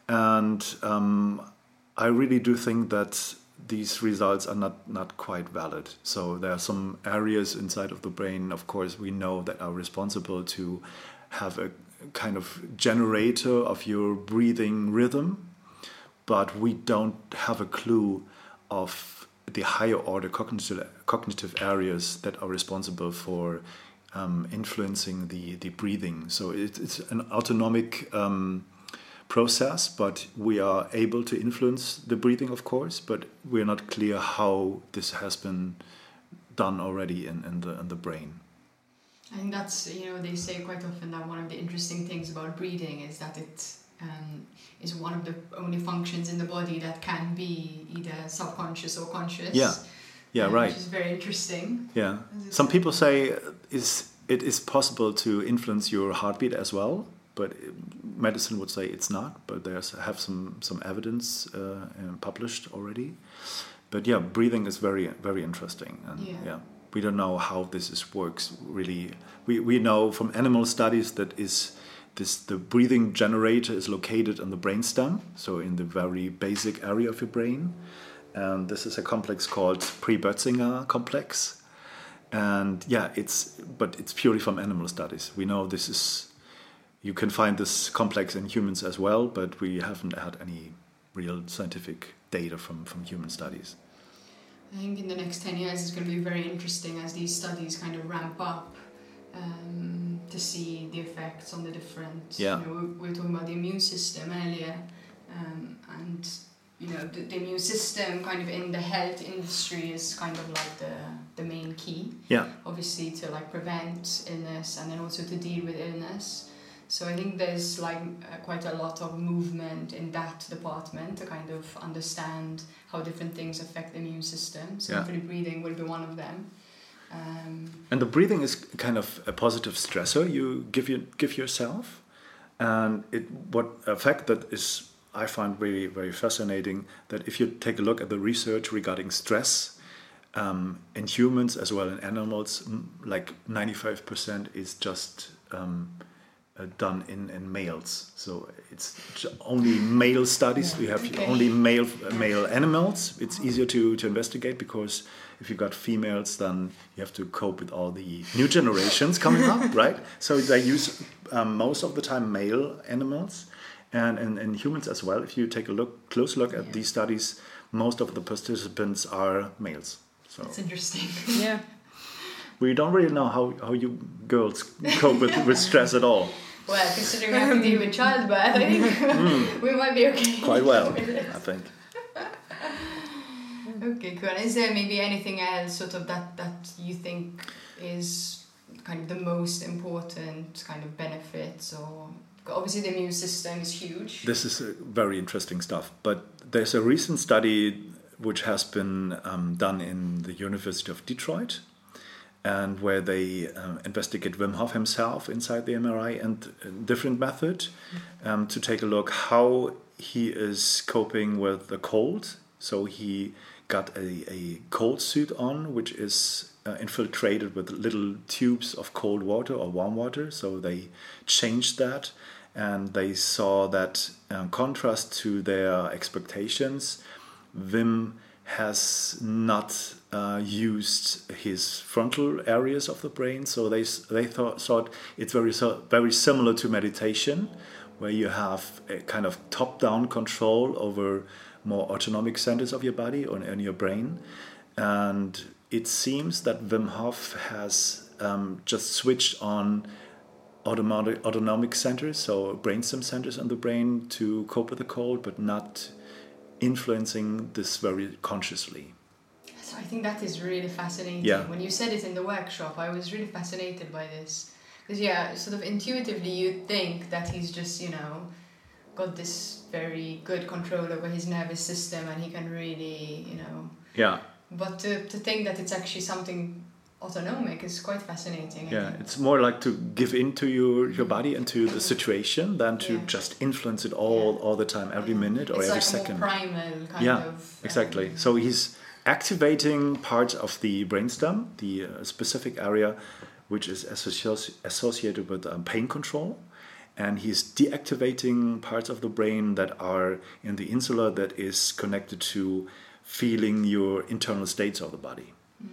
and um, I really do think that these results are not, not quite valid. So there are some areas inside of the brain, of course, we know that are responsible to have a kind of generator of your breathing rhythm, but we don't have a clue of the higher order cognitive, cognitive areas that are responsible for Um, influencing the, the breathing. So it, it's an autonomic um, process, but we are able to influence the breathing, of course, but we're not clear how this has been done already in, in, the, in the brain. I think that's, you know, they say quite often that one of the interesting things about breathing is that it um, is one of the only functions in the body that can be either subconscious or conscious. Yeah. Yeah, um, right. Which is very interesting. Yeah. Some people say is it is possible to influence your heartbeat as well, but medicine would say it's not. But there's have some some evidence uh, published already. But yeah, breathing is very very interesting. And Yeah. yeah. we don't know how this is works really. We we know from animal studies that is this the breathing generator is located in the brainstem, so in the very basic area of your brain, and this is a complex called Pre-Bötzinger complex, and yeah, it's but it's purely from animal studies. We know this is you can find this complex in humans as well, but we haven't had any real scientific data from from human studies. I think in the next ten years it's going to be very interesting as these studies kind of ramp up um, to see the effects on the different, yeah. you know, we were talking about the immune system earlier, um, and you know, the, the immune system kind of in the health industry is kind of like the, the main key, yeah. obviously to like prevent illness and then also to deal with illness. So I think there's like uh, quite a lot of movement in that department to kind of understand how different things affect the immune system. So yeah. hopefully breathing will be one of them. Um, and the breathing is kind of a positive stressor you give you give yourself, and it what a fact that is I find really very fascinating that if you take a look at the research regarding stress um, in humans as well in animals, like ninety-five percent is just um, Uh, done in, in males, so it's only male studies. We have okay. only male male animals. It's easier to, to investigate because if you got females, then you have to cope with all the new generations coming up, right? So they use um, most of the time male animals, and, and and humans as well. If you take a look close look at yeah. these studies, most of the participants are males. So it's interesting. Yeah. We don't really know how, how you girls cope with, with stress at all. Well, considering we have to deal with childbirth, I think mm. we might be okay. Quite well, I think. Okay, cool. Is there maybe anything else sort of that, that you think is kind of the most important kind of benefits, or obviously the immune system is huge? This is uh, very interesting stuff, but there's a recent study which has been um, done in the University of Detroit, and where they um, investigate Wim Hof himself inside the M R I and a different method um, to take a look how he is coping with the cold. So he got a, a cold suit on, which is uh, infiltrated with little tubes of cold water or warm water. So they changed that, and they saw that um, contrast to their expectations, Wim has not uh, used his frontal areas of the brain, so they they thought, thought it's very very similar to meditation, where you have a kind of top-down control over more autonomic centers of your body or in your brain, and it seems that Wim Hof has um, just switched on autonomic autonomic centers, so brainstem centers in the brain to cope with the cold, but not influencing this very consciously. So I think that is really fascinating. Yeah. When you said it in the workshop, I was really fascinated by this. Because yeah, sort of intuitively you'd think that he's just, you know, got this very good control over his nervous system and he can really, you know... Yeah. But to, to think that it's actually something autonomic is quite fascinating. I Yeah, think. it's more like to give into your, your body and to the situation than to yeah. just influence it all Yeah. all the time, every minute or it's every like second. A more primal kind yeah, of... Um, exactly. So he's activating parts of the brainstem, the uh, specific area which is associ- associated with um, pain control, and he's deactivating parts of the brain that are in the insula that is connected to feeling your internal states of the body.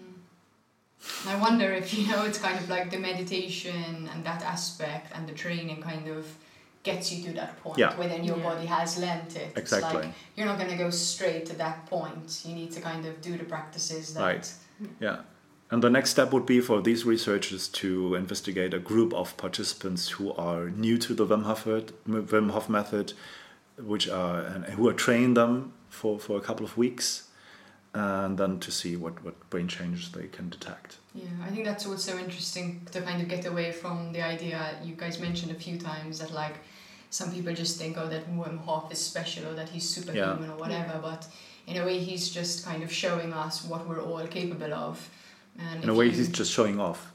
I wonder if, you know, it's kind of like the meditation and that aspect and the training kind of gets you to that point yeah. where then your yeah. body has learnt it. Exactly. It's like you're not going to go straight to that point. You need to kind of do the practices that... Right. Yeah. And the next step would be for these researchers to investigate a group of participants who are new to the Wim Hof, Wim Hof method, which are and who are trained them for, for a couple of weeks, and then to see what, what brain changes they can detect. Yeah, I think that's also interesting to kind of get away from the idea you guys mentioned a few times that like some people just think, oh, that Wim Hof is special or that he's superhuman Yeah. or whatever, yeah. but in a way he's just kind of showing us what we're all capable of. And in a if way, you... he's just showing off.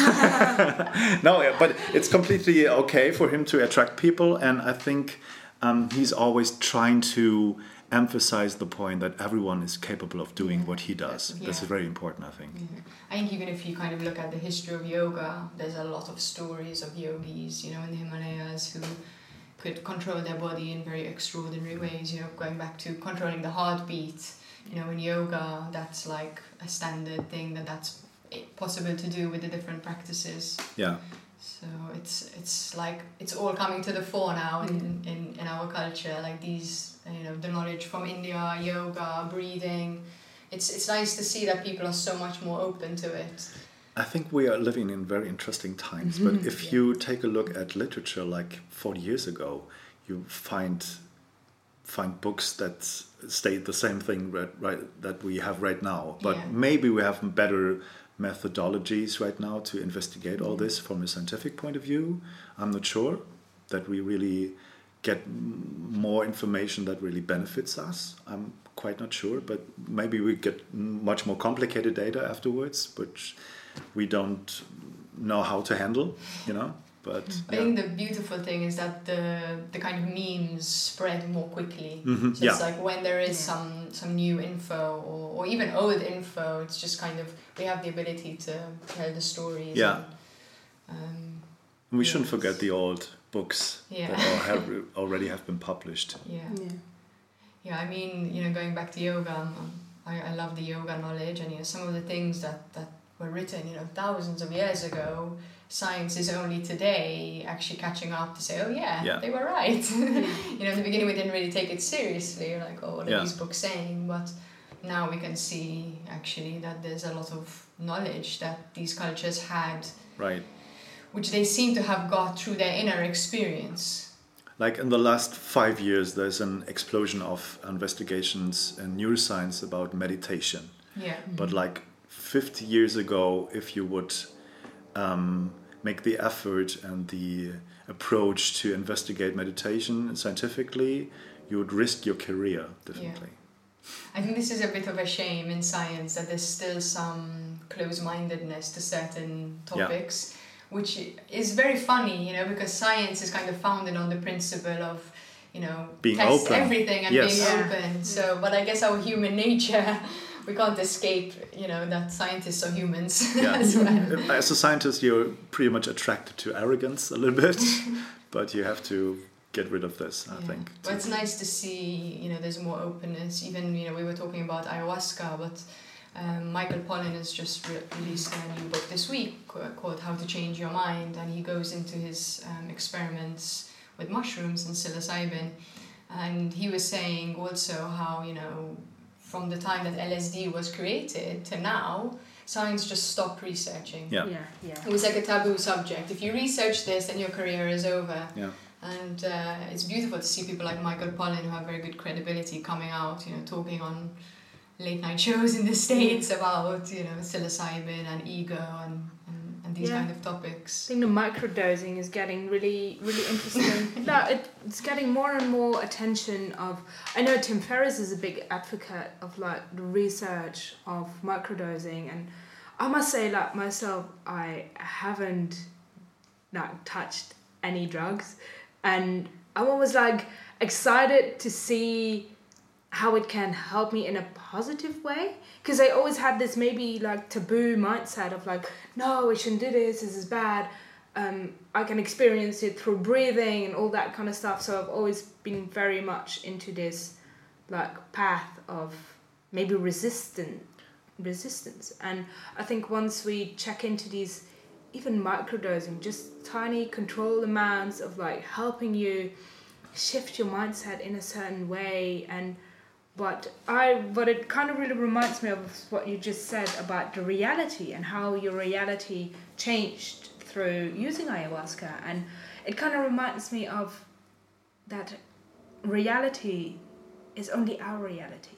No, but it's completely okay for him to attract people, and I think um, he's always trying to emphasize the point that everyone is capable of doing Yeah. what he does. Yeah. This is very important, I think. Yeah. I think even if you kind of look at the history of yoga, there's a lot of stories of yogis, you know, in the Himalayas who could control their body in very extraordinary ways, you know, going back to controlling the heartbeat. You know, in yoga, that's like a standard thing that that's possible to do with the different practices. Yeah. So it's it's like it's all coming to the fore now in, in, in our culture, like these, you know, the knowledge from India, yoga, breathing. It's it's nice to see that people are so much more open to it. I think we are living in very interesting times, but if Yeah. you take a look at literature like forty years ago, you find find books that state the same thing right, right that we have right now. But Yeah. maybe we have better methodologies right now to investigate all this from a scientific point of view. I'm not sure that we really get m- more information that really benefits us. I'm quite not sure, but maybe we get much more complicated data afterwards, which we don't know how to handle, you know. But I think the beautiful thing is that the the kind of memes spread more quickly. Mhm, So yeah. it's like when there is Yeah. some some new info or, or even old info, it's just kind of we have the ability to tell the stories. Yeah. And, um, we shouldn't Yes. forget the old books Yeah. that all have, already have been published. yeah. Yeah. Yeah, I mean, you know, going back to yoga, um, I, I love the yoga knowledge, and you know, some of the things that, that were written, you know, thousands of years ago, science is only today actually catching up to say, oh yeah, Yeah. they were right. You know, in the beginning we didn't really take it seriously, like, oh, what are Yeah. these books saying? But now we can see actually that there's a lot of knowledge that these cultures had, Right. which they seem to have got through their inner experience. Like in the last five years, there's an explosion of investigations in neuroscience about meditation. Yeah. But like fifty years ago, if you would um, make the effort and the approach to investigate meditation scientifically, you would risk your career definitely. I think this is a bit of a shame in science that there's still some close-mindedness to certain topics, which is very funny, you know, because science is kind of founded on the principle of, you know, Being test open. everything and Yes. being Yeah. open. So, but I guess our human nature, we can't escape, you know, that scientists are humans Yeah. as well. As a scientist, you're pretty much attracted to arrogance a little bit, but you have to get rid of this, I Yeah. think. But it's nice to see, you know, there's more openness. Even, you know, we were talking about ayahuasca, but um, Michael Pollan has just re- released a new book this week ca- called How to Change Your Mind, and he goes into his um, experiments with mushrooms and psilocybin. And he was saying also how, you know, from the time that L S D was created to now, science just stopped researching. Yeah. Yeah, yeah. It was like a taboo subject. If you research this, then your career is over. Yeah. And uh, it's beautiful to see people like Michael Pollan, who have very good credibility, coming out, you know, talking on late night shows in the States about, you know, psilocybin and ego and, and, and these Yeah. kind of I topics. think the microdosing is getting really, really interesting. No, it, it's getting more and more attention of. I know Tim Ferriss is a big advocate of like the research of microdosing, and I must say, like myself, I haven't like touched any drugs, and I'm always like excited to see how it can help me in a positive way, because I always had this maybe like taboo mindset of like, no, I shouldn't do this, this is bad. um, I can experience it through breathing and all that kind of stuff, so I've always been very much into this like path of maybe resistant resistance. And I think once we check into these even microdosing, just tiny controlled amounts of like helping you shift your mindset in a certain way. And what I what it kind of really reminds me of is what you just said about the reality and how your reality changed through using ayahuasca. And it kind of reminds me of that reality is only our reality.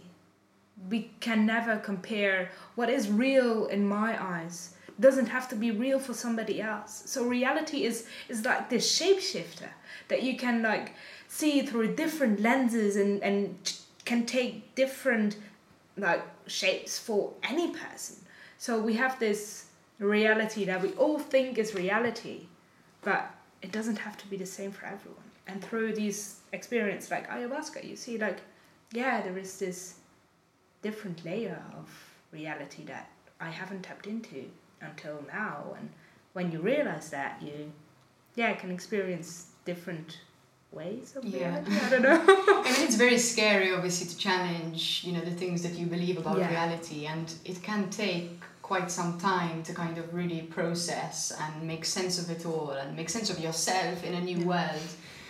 We can never compare what is real in my eyes. It doesn't have to be real for somebody else. So reality is is like this shapeshifter that you can like see through different lenses and, and can take different like shapes for any person. So we have this reality that we all think is reality, but it doesn't have to be the same for everyone. And through these experiences like ayahuasca, you see like yeah, there is this different layer of reality that I haven't tapped into until now. And when you realize that, you, yeah, can experience different ways of Yeah. reality. I don't know. I mean, it's very scary, obviously, to challenge, you know, the things that you believe about Yeah. reality, and it can take quite some time to kind of really process and make sense of it all and make sense of yourself in a new Yeah. world.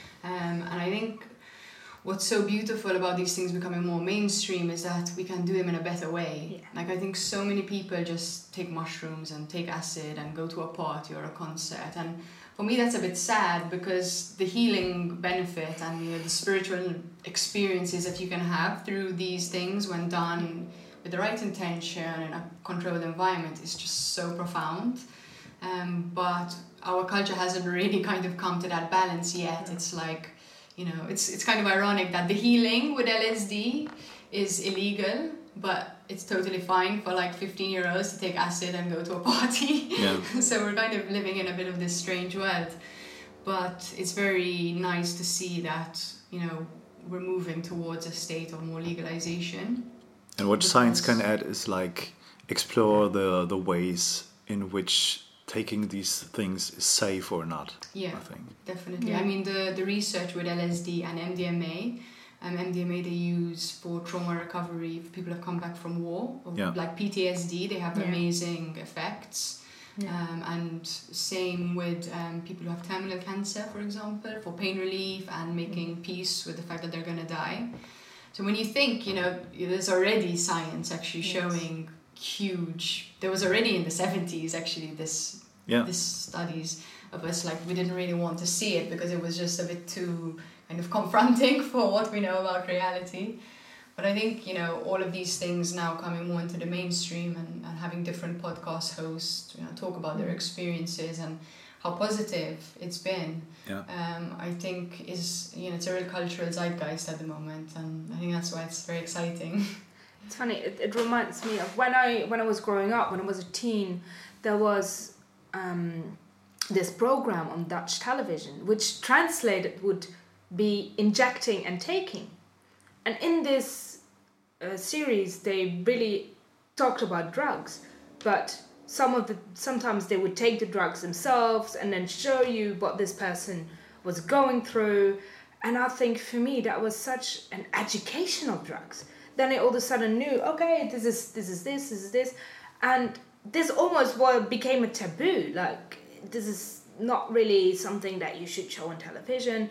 Um, and I think what's so beautiful about these things becoming more mainstream is that we can do them in a better way. Yeah. Like, I think so many people just take mushrooms and take acid and go to a party or a concert, and for me that's a bit sad, because the healing benefit and, you know, the spiritual experiences that you can have through these things when done with the right intention in a controlled environment is just so profound. Um, but our culture hasn't really kind of come to that balance yet. Yeah. It's like, you know, it's it's kind of ironic that the healing with L S D is illegal, but it's totally fine for like fifteen year olds to take acid and go to a party. Yeah. So we're kind of living in a bit of this strange world. But it's very nice to see that, you know, we're moving towards a state of more legalization. And what Because- science can add is like explore the the ways in which taking these things is safe or not. Yeah. I think. Definitely. Yeah. I mean, the, the research with L S D and M D M A, um, M D M A they use for trauma recovery if people have come back from war, or Yeah. like P T S D, they have Yeah. amazing effects. Yeah. Um, and same with um, people who have terminal cancer, for example, for pain relief and making peace with the fact that they're going to die. So when you think, you know, there's already science actually Yes. showing huge, there was already in the seventies actually this Yeah. this studies of us, like, we didn't really want to see it because it was just a bit too kind of confronting for what we know about reality. But I think, you know, all of these things now coming more into the mainstream, and, and having different podcast hosts, you know, talk about their experiences and how positive it's been, Yeah. um, I think is, you know, it's a real cultural zeitgeist at the moment, and I think that's why it's very exciting. It's funny. It, it reminds me of when I when I was growing up. When I was a teen, there was um, this program on Dutch television, which translated would be injecting and taking, and in this uh, series they really talked about drugs, but some of the sometimes they would take the drugs themselves and then show you what this person was going through, and I think for me that was such an education of drugs. Then I all of a sudden knew, okay, this is this is this, this is this, and this almost what became a taboo. Like, this is not really something that you should show on television.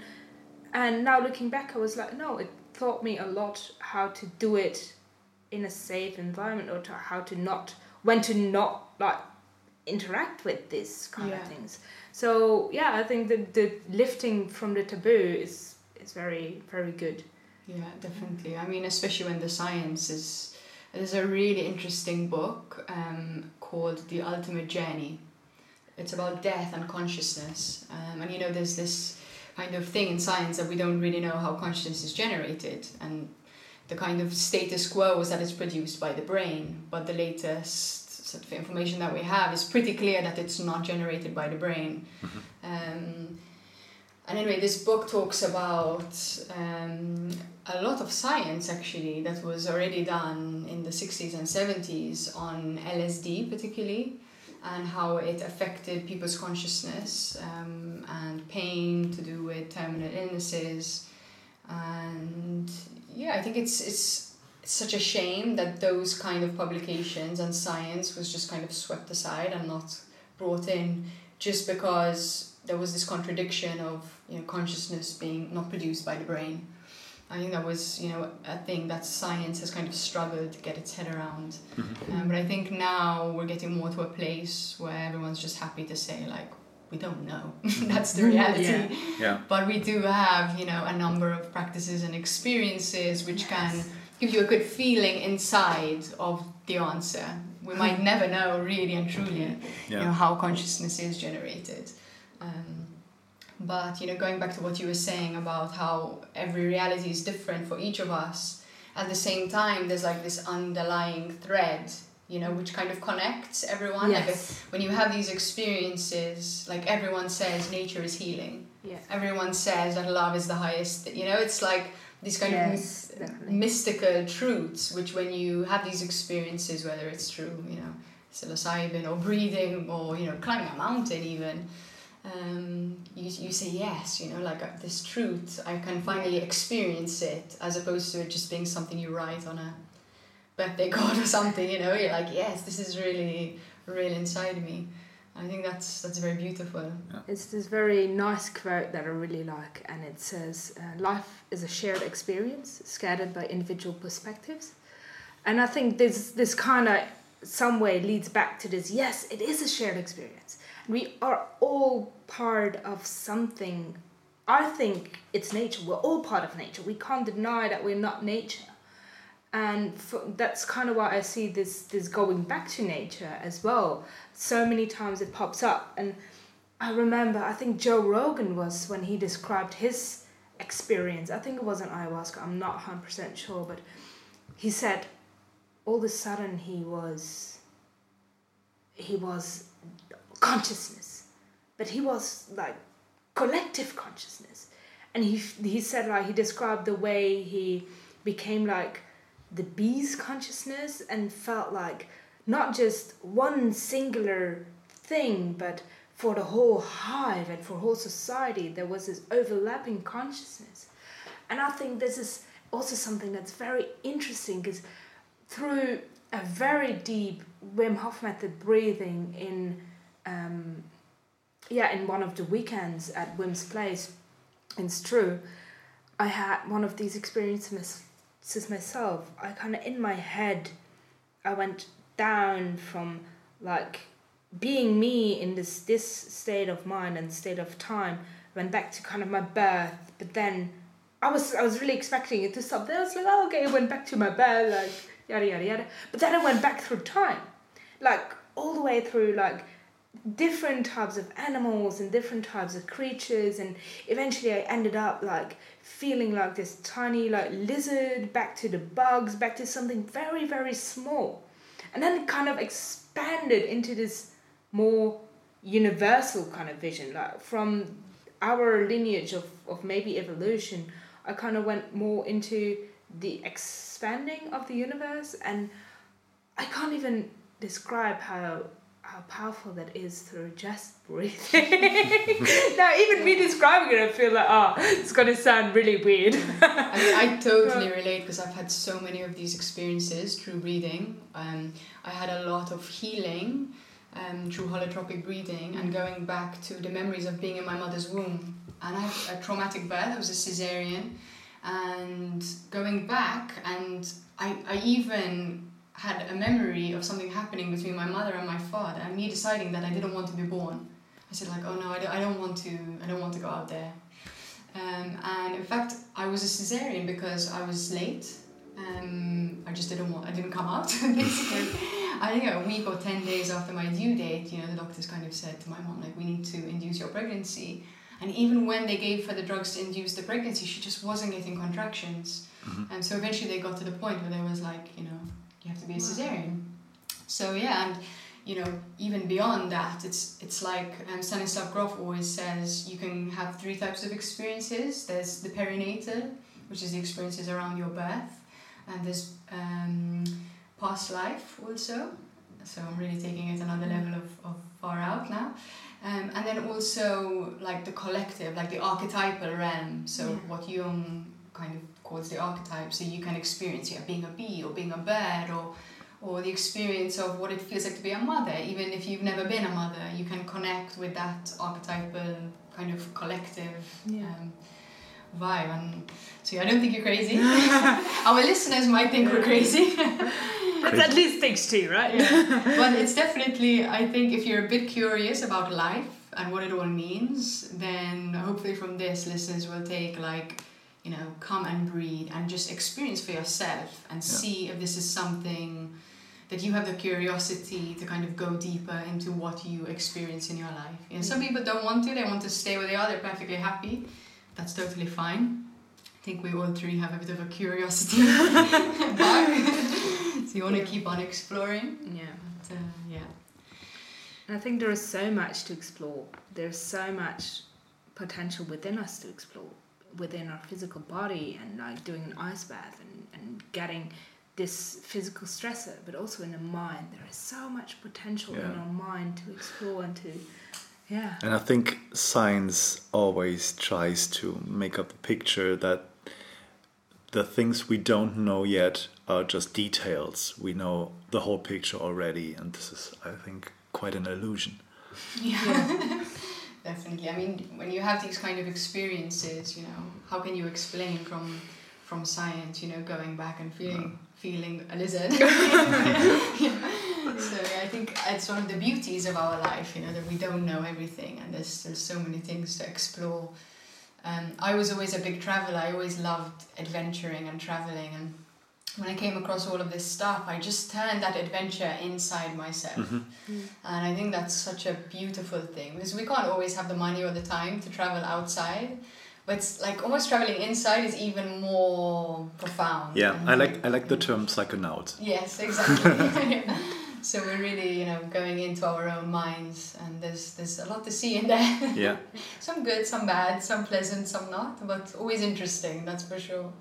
And now looking back, I was like, no, it taught me a lot how to do it in a safe environment, or to how to not, when to not like interact with this kind Yeah. of things. So yeah, I think the the lifting from the taboo is is very very good. Yeah, definitely. I mean, especially when the science is... There's a really interesting book um, called The Ultimate Journey. It's about death and consciousness. Um, and, you know, there's this kind of thing in science that we don't really know how consciousness is generated. And the kind of status quo is that it's produced by the brain. But the latest sort of information that we have is pretty clear that it's not generated by the brain. Um, And anyway, this book talks about um, a lot of science, actually, that was already done in the sixties and seventies on L S D particularly, and how it affected people's consciousness, um, and pain to do with terminal illnesses. And yeah, I think it's, it's, it's such a shame that those kind of publications and science was just kind of swept aside and not brought in, just because there was this contradiction of, you know, consciousness being not produced by the brain. I think that was, you know, a thing that science has kind of struggled to get its head around. Um, but I think now we're getting more to a place where everyone's just happy to say, like, we don't know. That's the reality. Yeah. Yeah. But we do have, you know, a number of practices and experiences which can give you a good feeling inside of the answer. We might never know really and truly, Yeah. you know, how consciousness is generated. Um, but, you know, going back to what you were saying about how every reality is different for each of us, at the same time, there's like this underlying thread, you know, which kind of connects everyone. Yes. Like, when you have these experiences, like, everyone says nature is healing. Yeah. Everyone says that love is the highest, you know, it's like these kind Yes, of definitely. mystical truths, which when you have these experiences, whether it's true, you know, psilocybin or breathing or, you know, climbing a mountain even, um, you, you say yes, you know, like uh, this truth, I can finally experience it, as opposed to it just being something you write on a birthday card or something, you know, you're like, yes, this is really real inside of me. I think that's that's very beautiful. It's this very nice quote that I really like, and it says, uh, life is a shared experience scattered by individual perspectives. And I think this this kind of some way leads back to this, yes, it is a shared experience. We are all part of something. I think it's nature. We're all part of nature. We can't deny that we're not nature. And for, that's kind of why I see this this going back to nature as well. So many times it pops up. And I remember, I think Joe Rogan was, when he described his experience, I think it was an ayahuasca, I'm not one hundred percent sure, but he said all of a sudden he was, he was consciousness, but he was like collective consciousness. And he he said, like, he described the way he became like the bee's consciousness and felt like not just one singular thing, but for the whole hive and for whole society, there was this overlapping consciousness. And I think this is also something that's very interesting, because through a very deep Wim Hof method breathing in um, yeah, in one of the weekends at Wim's place in Stru, I had one of these experiences myself. I kind of, in my head, I went down from like being me in this this state of mind and state of time, went back to kind of my birth, but then I was I was really expecting it to stop there. I was like, oh, okay, I went back to my birth, like yada yada yada. But then I went back through time, like all the way through like different types of animals and different types of creatures, and eventually I ended up like feeling like this tiny like lizard, back to the bugs, back to something very very small, and then it kind of expanded into this more universal kind of vision, like from our lineage of, of maybe evolution. I kind of went more into the expanding of the universe, and I can't even describe how how powerful that is through just breathing. Now, even me describing it, I feel like, oh, it's going to sound really weird. I mean, I totally relate, because I've had so many of these experiences through breathing. Um, I had a lot of healing um, through holotropic breathing, and going back to the memories of being in my mother's womb. And I had a traumatic birth, it was a cesarean, and going back, and I, I even had a memory of something happening between my mother and my father, and me deciding that I didn't want to be born. I said like, oh no, I don't, I don't want to, I don't want to go out there. Um, and in fact, I was a cesarean because I was late. Um, I just didn't want, I didn't come out. Basically, I think a week or ten days after my due date, you know, the doctors kind of said to my mom, like, we need to induce your pregnancy. And even when they gave her the drugs to induce the pregnancy, she just wasn't getting contractions. Mm-hmm. And so eventually they got to the point where they was like, you know, you have to be a cesarean. So yeah, and you know, even beyond that, it's it's like um, Stanislav Grof always says, you can have three types of experiences. There's the perinatal, which is the experiences around your birth, and there's um, past life also. So I'm really taking it another level of, of far out now. Um, and then also like the collective, like the archetypal realm. So yeah. What Jung kind of calls the archetype. So you can experience yeah, being a bee or being a bird, or or the experience of what it feels like to be a mother. Even if you've never been a mother, you can connect with that archetypal kind of collective yeah. um, vibe. And so yeah, I don't think you're crazy. Our listeners might think we're crazy. But at least thanks to you, right? Yeah. But it's definitely, I think if you're a bit curious about life and what it all means, then hopefully from this, listeners will take like, you know, come and breathe and just experience for yourself and yeah. see if this is something that you have the curiosity to kind of go deeper into what you experience in your life. You know, some people don't want to, they want to stay where they are, they're perfectly happy. That's totally fine. I think we all three have a bit of a curiosity bug. So you want to yeah. keep on exploring. Yeah. But, uh, yeah. And I think there is so much to explore. There's so much potential within us to explore. within our physical body, and like doing an ice bath and, and getting this physical stressor, but also in the mind. There is so much potential Yeah. in our mind to explore and to, yeah. And I think science always tries to make up the picture that the things we don't know yet are just details. We know the whole picture already, and this is, I think, quite an illusion. Yeah, definitely. I mean, when you have these kind of experiences, you know, how can you explain from from science, you know, going back and feeling feeling a lizard? Yeah. So yeah, I think it's one of the beauties of our life, you know, that we don't know everything, and there's still so many things to explore. Um, I was always a big traveler. I always loved adventuring and traveling, and when I came across all of this stuff, I just turned that adventure inside myself. Mm-hmm. Mm. And I think that's such a beautiful thing, because we can't always have the money or the time to travel outside, but it's like almost traveling inside is even more profound. Yeah, and I like I like the term psychonaut. Yes, exactly. Yeah. So we're really, you know, going into our own minds, and there's there's a lot to see in there. Yeah. Some good, some bad, some pleasant, some not, but always interesting, that's for sure.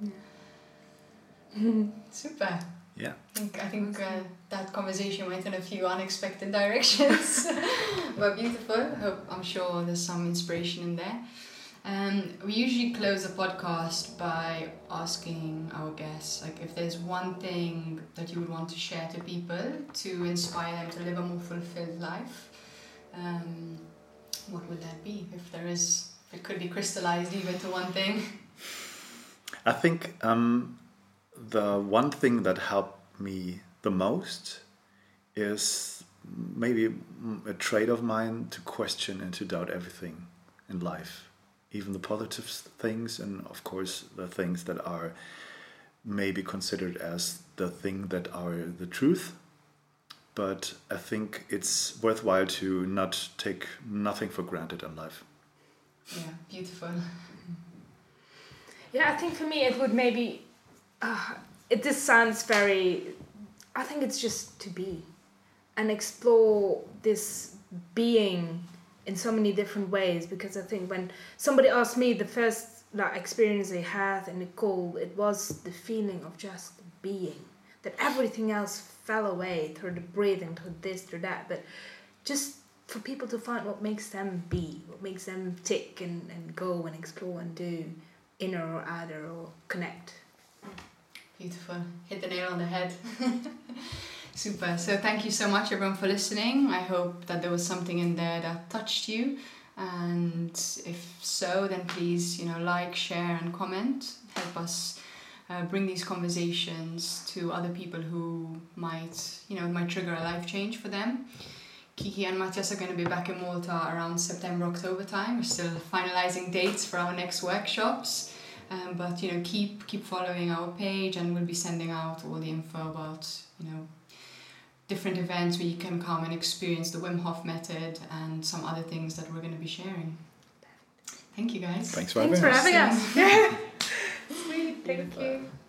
Super. Yeah. I think, I think uh, that conversation went in a few unexpected directions, but beautiful. Hope, I'm sure there's some inspiration in there. Um, we usually close the podcast by asking our guests, like, if there's one thing that you would want to share to people to inspire them to live a more fulfilled life, um, what would that be? If there is, if it could be crystallized even to one thing. I think um, the one thing that helped me the most is maybe a trait of mine to question and to doubt everything in life, even the positive things, and of course the things that are maybe considered as the thing that are the truth. But I think it's worthwhile to not take nothing for granted in life. Yeah, beautiful. Yeah, I think for me it would maybe, uh, it just sounds very, I think it's just to be and explore this being in so many different ways, because I think when somebody asked me the first like experience they had in the cold, it was the feeling of just being, that everything else fell away through the breathing, through this, through that, but just for people to find what makes them be, what makes them tick and, and go and explore and do, inner or outer, or connect. Beautiful. Hit the nail on the head. Super. So thank you so much, everyone, for listening. I hope that there was something in there that touched you. And if so, then please, you know, like, share and comment. Help us uh, bring these conversations to other people who might, you know, might trigger a life change for them. Kiki and Matthias are going to be back in Malta around September, October time. We're still finalizing dates for our next workshops. Um, but, you know, keep keep following our page, and we'll be sending out all the info about, you know, different events where you can come and experience the Wim Hof method and some other things that we're going to be sharing. Thank you, guys. Thanks for Thanks having for us. having us. Sweet, thank Bye. you.